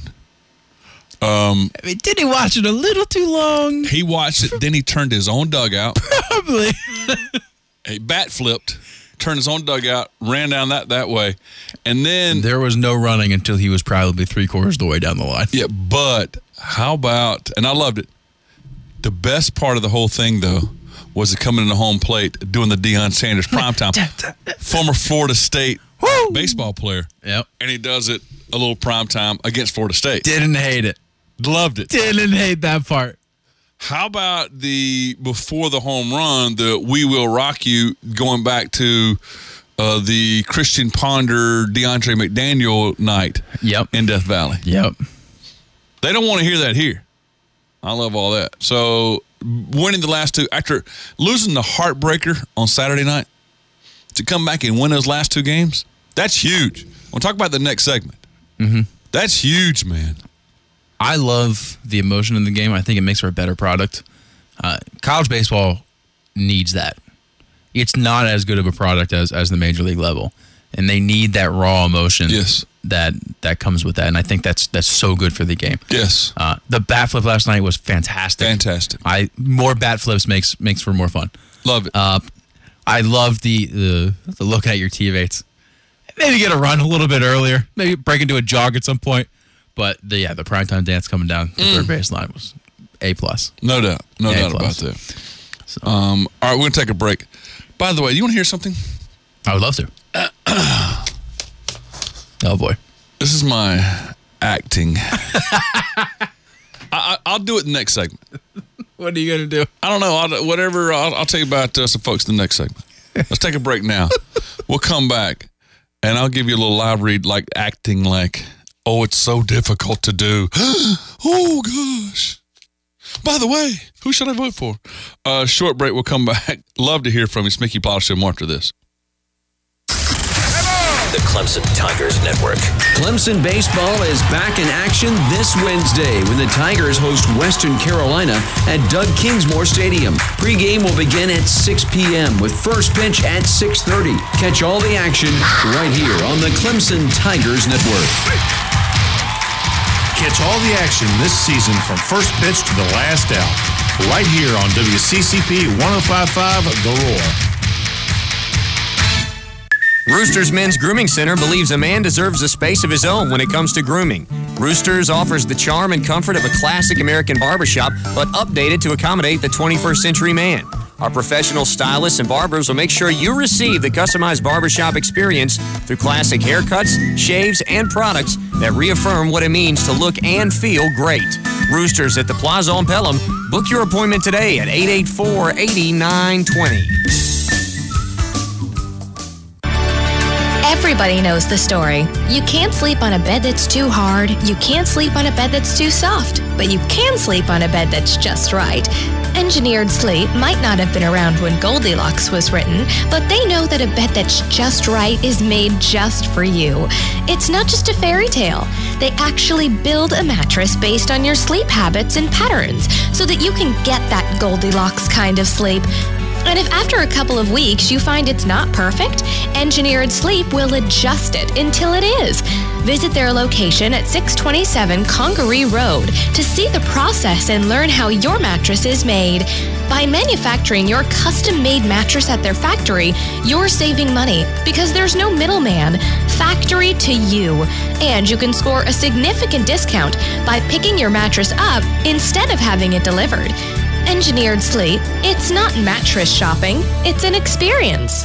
Um, I mean, did he watch it a little too long? he watched it, then he turned his own dugout, Probably. he bat flipped, turned his own dugout, ran down that that way, and then There was no running until he was probably three quarters of the way down the line. yeah. But how about? And I loved it. The best part of the whole thing, though, was it coming in the home plate doing the Deion Sanders primetime, former Florida State Woo! baseball player, Yep. and he does it a little primetime against Florida State. Didn't hate it. Loved it. Didn't hate that part. How about the before the home run, the "We Will Rock You" going back to uh, the Christian Ponder, DeAndre McDaniel night Yep. in Death Valley? Yep. They don't want to hear that here. I love all that. So winning the last two after losing the heartbreaker on Saturday night to come back and win those last two games, that's huge. We'll talk about the next segment. Mm-hmm. That's huge, man. I love the emotion in the game. I think it makes for a better product. Uh, college baseball needs that. It's not as good of a product as, as the major league level, and they need that raw emotion Yes. that that comes with that. And I think that's that's so good for the game. Yes. Uh, the bat flip last night was fantastic. Fantastic. I more bat flips makes makes for more fun. Love it. Uh, I love the the the look at your teammates. Maybe get a run a little bit earlier. Maybe break into a jog at some point. But the yeah, the primetime dance coming down the Mm. third baseline was A plus. No doubt. No A doubt plus. about that. So. Um, all right, we're going to take a break. By the way, do you want to hear something? I would love to. Oh, boy. This is my acting. I, I, I'll do it in the next segment. What are you going to do? I don't know. I'll, whatever. I'll, I'll tell you about uh, some folks in the next segment. Let's take a break now. We'll come back, and I'll give you a little live read, like acting like, oh, it's so difficult to do. Oh, gosh. By the way, who should I vote for? Uh, short break. We'll come back. Love to hear from you. It's Mickey Plow Show more after this. The Clemson Tigers Network. Clemson baseball is back in action this Wednesday when the Tigers host Western Carolina at Doug Kingsmore Stadium. Pre-game will begin at six p.m. with first pitch at six thirty. Catch all the action right here on the Clemson Tigers Network. Catch all the action this season from first pitch to the last out. Right here on W C C P one oh five point five The Roar. Roosters Men's Grooming Center believes a man deserves a space of his own when it comes to grooming. Roosters offers the charm and comfort of a classic American barbershop, but updated to accommodate the twenty-first century man. Our professional stylists and barbers will make sure you receive the customized barbershop experience through classic haircuts, shaves, and products that reaffirm what it means to look and feel great. Roosters at the Plaza on Pelham. Book your appointment today at eight eight four, eight nine two zero. Everybody knows the story. You can't sleep on a bed that's too hard. You can't sleep on a bed that's too soft. But you can sleep on a bed that's just right. Engineered Sleep might not have been around when Goldilocks was written, but they know that a bed that's just right is made just for you. It's not just a fairy tale. They actually build a mattress based on your sleep habits and patterns so that you can get that Goldilocks kind of sleep. And if after a couple of weeks you find it's not perfect, Engineered Sleep will adjust it until it is. Visit their location at six twenty-seven Congaree Road to see the process and learn how your mattress is made. By manufacturing your custom-made mattress at their factory, you're saving money because there's no middleman. Factory to you. And you can score a significant discount by picking your mattress up instead of having it delivered. Engineered Sleep, it's not mattress shopping, it's an experience.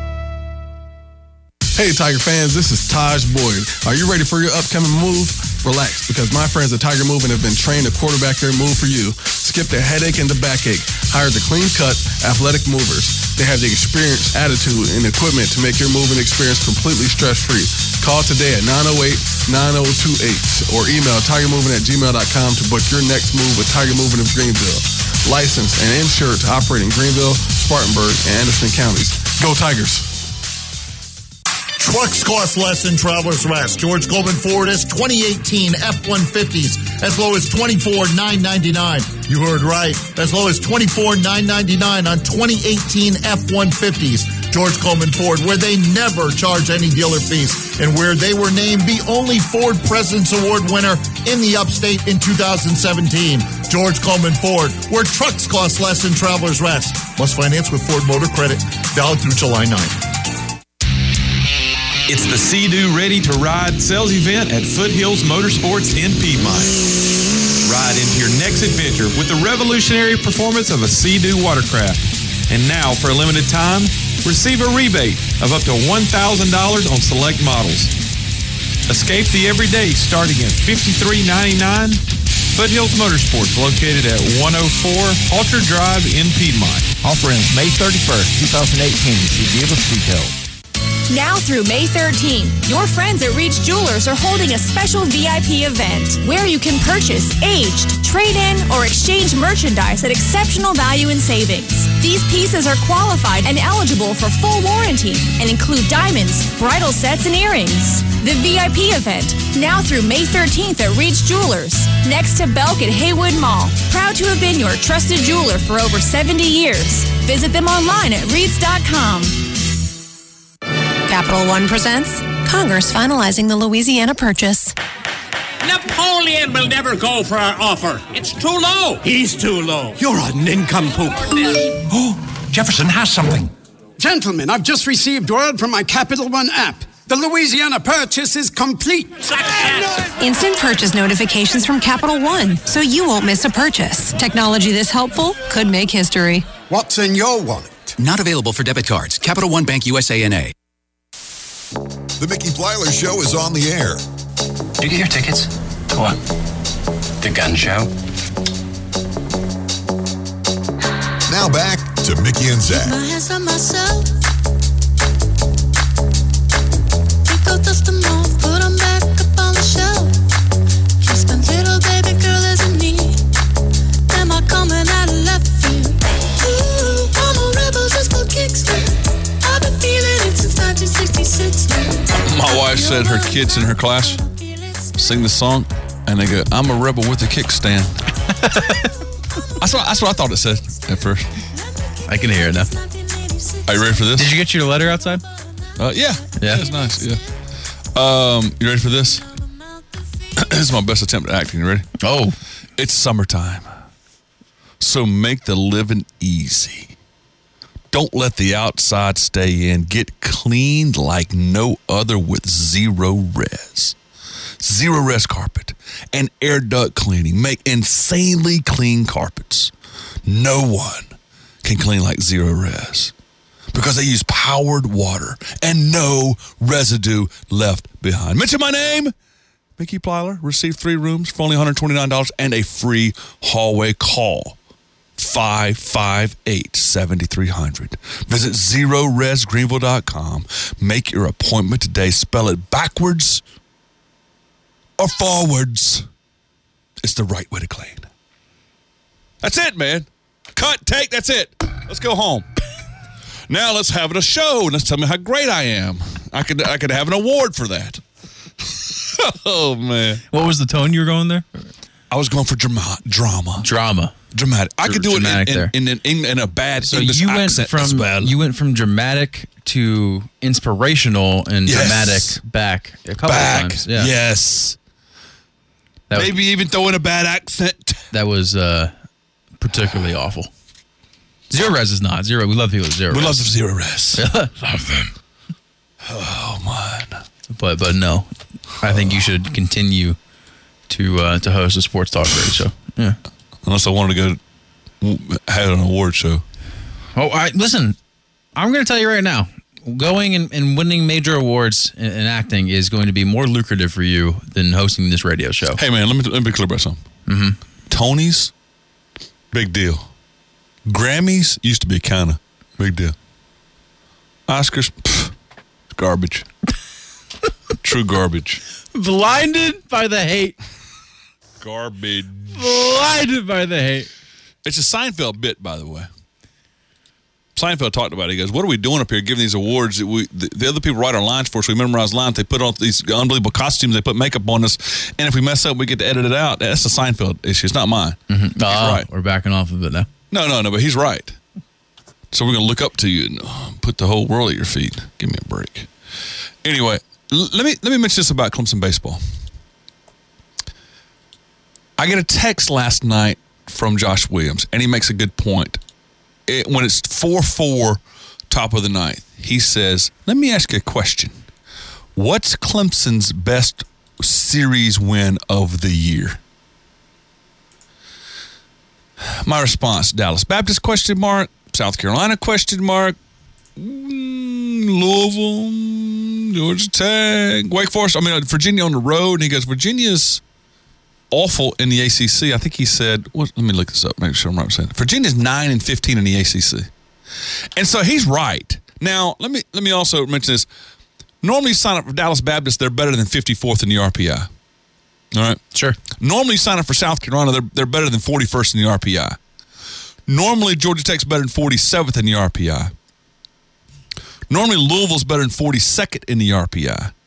Hey Tiger fans, this is Taj Boyd. Are you ready for your upcoming move? Relax, because my friends at Tiger Moving have been trained to quarterback their move for you. Skip the headache and the backache. Hire the clean-cut, athletic movers. They have the experience, attitude, and equipment to make your moving experience completely stress-free. Call today at nine oh eight, nine oh two eight or email tiger moving at gmail dot com to book your next move with Tiger Moving of Greenville. Licensed and insured to operate in Greenville, Spartanburg, and Anderson counties. Go Tigers! Trucks cost less than Travelers Rest. George Goldman Ford has twenty eighteen F one fifties as low as twenty-four thousand nine hundred ninety-nine dollars. You heard right. As low as twenty-four thousand nine hundred ninety-nine dollars on twenty eighteen F one fifties. George Goldman Ford, where they never charge any dealer fees and where they were named the only Ford President's Award winner in the upstate in two thousand seventeen. George Goldman Ford, where trucks cost less than Travelers Rest. Must finance with Ford Motor Credit. Valid through July ninth. It's the Sea-Doo Ready to Ride sales event at Foothills Motorsports in Piedmont. Ride into your next adventure with the revolutionary performance of a Sea-Doo watercraft. And now, for a limited time, receive a rebate of up to one thousand dollars on select models. Escape the everyday starting at fifty-three ninety-nine. Foothills Motorsports, located at one oh four Halter Drive in Piedmont. Offer ends May thirty-first, twenty eighteen. See dealers details. Now through May thirteenth, your friends at Reach Jewelers are holding a special V I P event where you can purchase aged, trade-in, or exchange merchandise at exceptional value and savings. These pieces are qualified and eligible for full warranty and include diamonds, bridal sets, and earrings. The V I P event, now through May thirteenth at Reach Jewelers, next to Belk at Haywood Mall. Proud to have been your trusted jeweler for over seventy years. Visit them online at reeds dot com. Capital One presents Congress finalizing the Louisiana Purchase. Napoleon will never go for our offer. It's too low. He's too low. You're a nincompoop. Oh, Jefferson has something. Gentlemen, I've just received word from my Capital One app. The Louisiana Purchase is complete. Instant purchase notifications from Capital One, so you won't miss a purchase. Technology this helpful could make history. What's in your wallet? Not available for debit cards. Capital One Bank U S A N A. The Mickey Plyler Show is on the air. Did you get your tickets? To what? The gun show? Now back to Mickey and Zach. My hands on myself. Pick up dust them off, put them back up on the shelf. Just a little baby girl is in need. Am I coming out of left field? Ooh, I'm a rebel just for kicks. I've been feeling it since nineteen sixty-six. My wife said her kids in her class sing the song, and they go, "I'm a rebel with a kickstand." That's what, that's what I thought it said at first. I can hear it now. Are you ready for this? Did you get your letter outside? Uh, yeah. Yeah. It's nice. Yeah. Um, you ready for this? This is my best attempt at acting. You ready? Oh. It's summertime. So make the living easy. Don't let the outside stay in. Get cleaned like no other with Zero Res. Zero Res carpet and air duct cleaning make insanely clean carpets. No one can clean like Zero Res because they use powered water and no residue left behind. Mention my name, Mickey Plyler. Receive three rooms for only one hundred twenty-nine dollars and a free hallway. Call five five eight, seven three zero zero. Visit zero res greenville dot com. Make your appointment today. Spell it backwards or forwards. It's the right way to clean. That's it, man. Cut, take, that's it. Let's go home. Now let's have it a show. And let's tell me how great I am. I could I could have an award for that. Oh, man. What was the tone you were going there? I was going for drama. Drama. Drama. Dramatic. I could do it Dramatic in, there. in, in, in, in a bad So English you went accent as from well. you went from dramatic to inspirational and Yes. dramatic back a couple Back. of times. Yeah. Yes. That was- Maybe even throw in a bad accent. That was uh, particularly awful. Zero Res is not zero. We love people with zero. We res. love the Zero Res. Love them. Oh, man. But but no, I think you should continue to uh, to host a sports talk radio show. Yeah. Unless I wanted to go have an award show. Oh, I listen. I'm going to tell you right now. Going and, and winning major awards in, in acting is going to be more lucrative for you than hosting this radio show. Hey, man, let me, let me be clear about something. Mm-hmm. Tony's, big deal. Grammys used to be kind of big deal. Oscars, pff, garbage. True garbage. Blinded by the hate. Garbage. Blinded by the hate. It's a Seinfeld bit, by the way. Seinfeld talked about it. He goes, what are we doing up here giving these awards? That we the, the other people write our lines for us. We memorize lines. They put on these unbelievable costumes. They put makeup on us. And if we mess up, we get to edit it out. That's a Seinfeld issue. It's not mine. Mm-hmm. He's Oh, right. we're backing off of it now. No, no, no, but he's right. So we're going to look up to you and uh, put the whole world at your feet. Give me a break. Anyway, l- let me let me mention this about Clemson baseball. I get a text last night from Josh Williams, and he makes a good point. It, when it's four four, top of the ninth, he says, let me ask you a question. What's Clemson's best series win of the year? My response, Dallas Baptist question mark, South Carolina question mark, mm, Louisville, Georgia Tech, Wake Forest. I mean, Virginia on the road. And he goes, Virginia's awful in the A C C. I think he said, what, let me look this up, make sure I'm right saying. Virginia's nine and fifteen in the A C C. And so he's right. Now, let me let me also mention this. Normally you sign up for Dallas Baptist, they're better than fifty-fourth in the R P I. All right? Sure. Normally you sign up for South Carolina, they're, they're better than forty-first in the R P I. Normally Georgia Tech's better than forty-seventh in the R P I. Normally Louisville's better than forty-second in the R P I.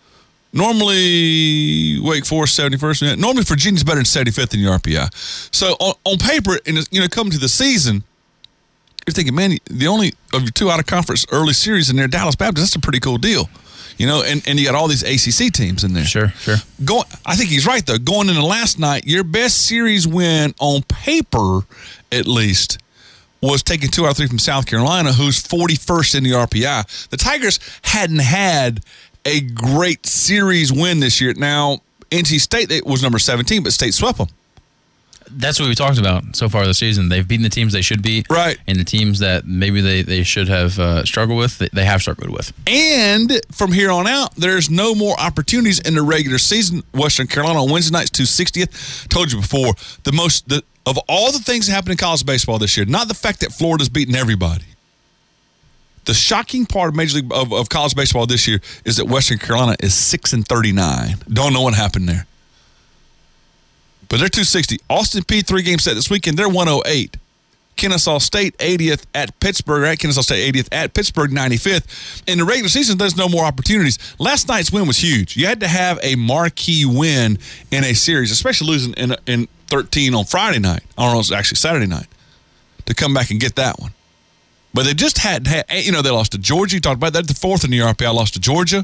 Normally Wake Forest seventy-first. Normally Virginia's better than seventy-fifth in the R P I. So on, on paper, and you know, coming to the season, you're thinking, man, the only of your two out of conference early series in there, Dallas Baptist, that's a pretty cool deal. You know, and, and you got all these A C C teams in there. Sure, sure. Going, I think he's right, though. Going into last night, your best series win on paper, at least, was taking two out of three from South Carolina, who's forty-first in the R P I. The Tigers hadn't had a great series win this year. Now, N C State was number seventeen, but State swept them. That's what we talked about so far this season. They've beaten the teams they should beat. Right. And the teams that maybe they, they should have uh, struggled with, they, they have struggled with. And from here on out, there's no more opportunities in the regular season. Western Carolina on Wednesday night's two sixtieth. Told you before, the most the, of all the things that happened in college baseball this year, not the fact that Florida's beating everybody. The shocking part of Major League of, of college baseball this year is that Western Carolina is six and thirty-nine. Don't know what happened there. But they're two sixty. Austin Peay, three-game set this weekend. They're one oh eight. Kennesaw State, eightieth at Pittsburgh. At Kennesaw State, eightieth at Pittsburgh, ninety-fifth. In the regular season, there's no more opportunities. Last night's win was huge. You had to have a marquee win in a series, especially losing in, in thirteen on Friday night. Or it was actually Saturday night, to come back and get that one. But they just hadn't had, you know, they lost to Georgia. You talked about that. The fourth in the R P I lost to Georgia.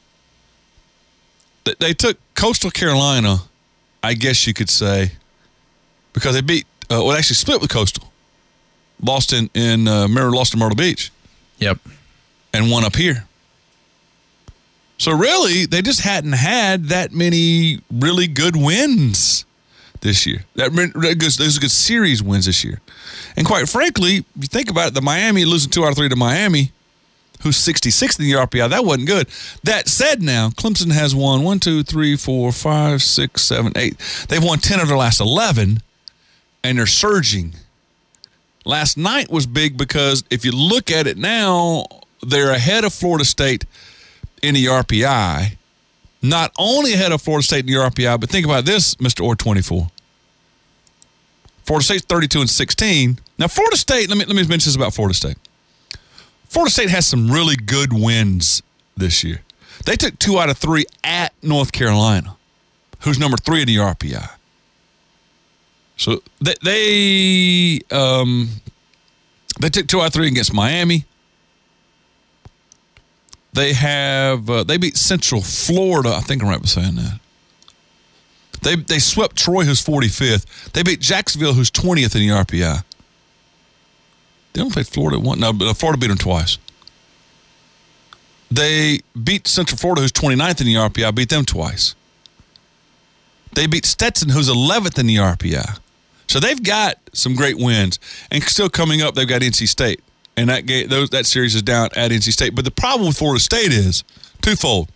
They, they took Coastal Carolina, I guess you could say, because they beat, uh, well, actually split with Coastal. Lost in, in uh, Myrtle, lost in Myrtle Beach. Yep. And won up here. So really, they just hadn't had that many really good wins this year. That Those are good series wins this year. And quite frankly, if you think about it, the Miami losing two out of three to Miami, who's sixty-sixth in the R P I, that wasn't good. That said now, Clemson has won one, two, three, four, five, six, seven, eight. They've won ten of their last eleven, and they're surging. Last night was big because if you look at it now, they're ahead of Florida State in the R P I. Not only ahead of Florida State in the R P I, but think about this, Mister Orr twenty-four. Florida State's thirty-two and sixteen. Now, Florida State, let me let me mention this about Florida State. Florida State has some really good wins this year. They took two out of three at North Carolina, who's number three in the R P I. So they they, um, they took two out of three against Miami. They have uh, they beat Central Florida. I think I'm right with saying that. They they swept Troy, who's forty-fifth. They beat Jacksonville, who's twentieth in the R P I. They only played Florida one. No, but Florida beat them twice. They beat Central Florida, who's twenty-ninth in the R P I, beat them twice. They beat Stetson, who's eleventh in the R P I. So they've got some great wins. And still coming up, they've got N C State. And that game, those, that series is down at N C State. But the problem with Florida State is twofold.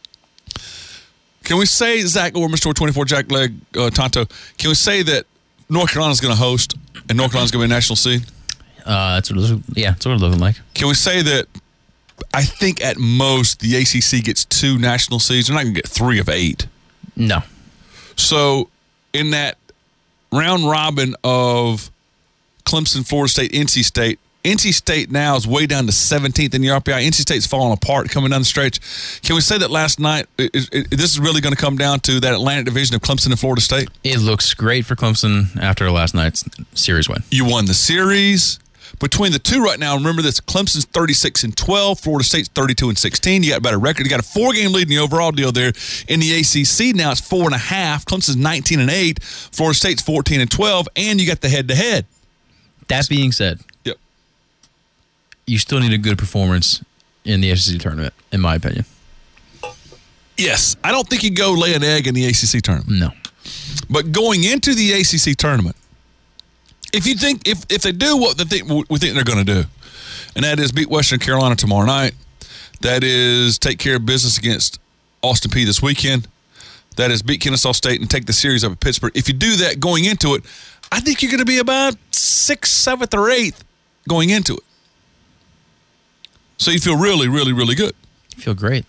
Can we say, Zach or Mister twenty-four, Jack Leg, uh, Tonto, can we say that North Carolina's going to host and North Carolina's going to be a national seed? Uh, that's what it looks, yeah, that's what it's looking like. Can we say that I think at most the A C C gets two national seeds? They're not going to get three of eight. No. So in that round robin of Clemson, Florida State, N C State, N C State now is way down to seventeenth in the R P I. N C State's falling apart coming down the stretch. Can we say that last night, it, it, it, this is really going to come down to that Atlantic division of Clemson and Florida State? It looks great for Clemson after last night's series win. You won the series. Between the two right now, remember this, Clemson's thirty-six and twelve, Florida State's thirty-two and sixteen. You got a better record. You got a four-game lead in the overall deal there. In the A C C now, it's four and a half. Clemson's nineteen and eight. Florida State's fourteen and twelve, and you got the head-to-head. That being said, yep, you still need a good performance in the A C C tournament, in my opinion. Yes, I don't think you go lay an egg in the A C C tournament. No, but going into the A C C tournament, if you think if, if they do what they think we think they're going to do, and that is beat Western Carolina tomorrow night, that is take care of business against Austin Peay this weekend, that is beat Kennesaw State and take the series up at Pittsburgh. If you do that going into it, I think you're going to be about sixth, seventh, or eighth going into it. So you feel really, really, really good. You feel great.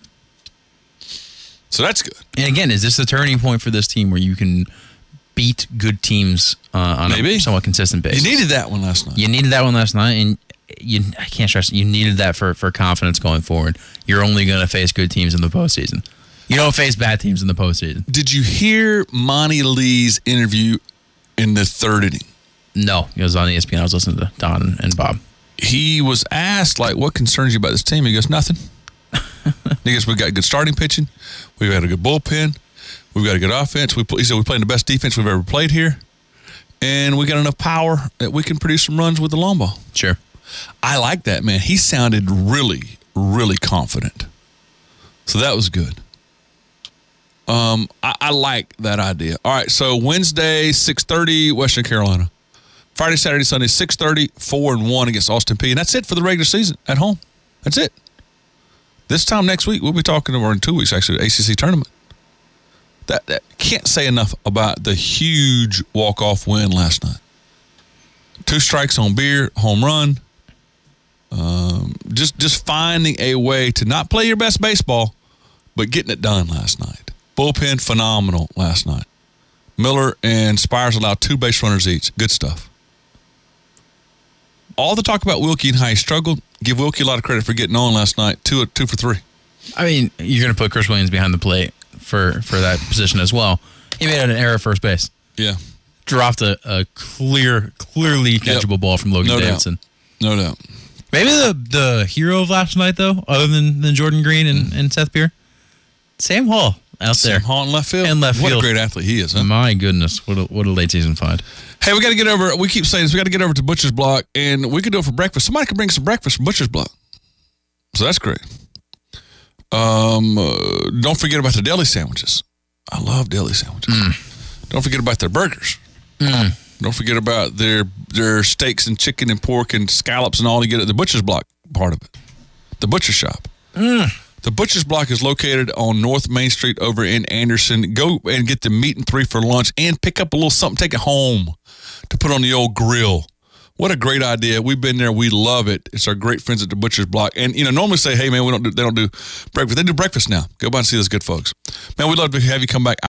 So that's good. And again, is this a turning point for this team where you can beat good teams uh, on Maybe. a somewhat consistent basis? You needed that one last night. You needed that one last night, and you I can't stress it, you needed that for, for confidence going forward. You're only going to face good teams in the postseason. You don't face bad teams in the postseason. Did you hear Monty Lee's interview in the third inning? No, it was on E S P N. I was listening to Don and Bob. He was asked, like, what concerns you about this team? He goes, nothing. He goes, we've got good starting pitching. We've got a good bullpen. We've got a good offense. We play, he said we're playing the best defense we've ever played here. And we got enough power that we can produce some runs with the long ball. Sure. I like that, man. He sounded really, really confident. So that was good. Um, I, I like that idea. All right, so Wednesday, six thirty, Western Carolina. Friday, Saturday, Sunday, six thirty, four and one against Austin Peay. And that's it for the regular season at home. That's it. This time next week, we'll be talking, or in two weeks, actually, the A C C tournament. That, that can't say enough about the huge walk-off win last night. Two strikes on Beer, home run. Um, just, just finding a way to not play your best baseball, but getting it done last night. Bullpen, phenomenal last night. Miller and Spires allowed two base runners each. Good stuff. All the talk about Wilkie and how he struggled, give Wilkie a lot of credit for getting on last night. Two, two for three. I mean, you're going to put Chris Williams behind the plate for, for that position as well. He made an error at first base. Yeah. Dropped a, a clear, clearly catchable yep. ball from Logan no Davidson. Doubt. No doubt. Maybe the, the hero of last night, though, other than, than Jordan Green and, and Seth Beer, Sam Hall out Sam there. Hall in left field. And left what field. What a great athlete he is, huh? My goodness. What a, what a late season find. Hey, we got to get over, we keep saying this, we got to get over to Butcher's Block, and we could do it for breakfast. Somebody could bring some breakfast from Butcher's Block. So that's great. Um, uh, don't forget about the deli sandwiches. I love deli sandwiches. Mm. Don't forget about their burgers. Mm. Don't forget about their their steaks and chicken and pork and scallops and all you get at the Butcher's Block part of it. The Butcher Shop. Mm. The Butcher's Block is located on North Main Street over in Anderson. Go and get the meat and three for lunch and pick up a little something, take it home to put on the old grill. What a great idea. We've been there. We love it. It's our great friends at the Butcher's Block. And, you know, normally say, hey, man, we don't do, they don't do breakfast. They do breakfast now. Go by and see those good folks. Man, we'd love to have you come back.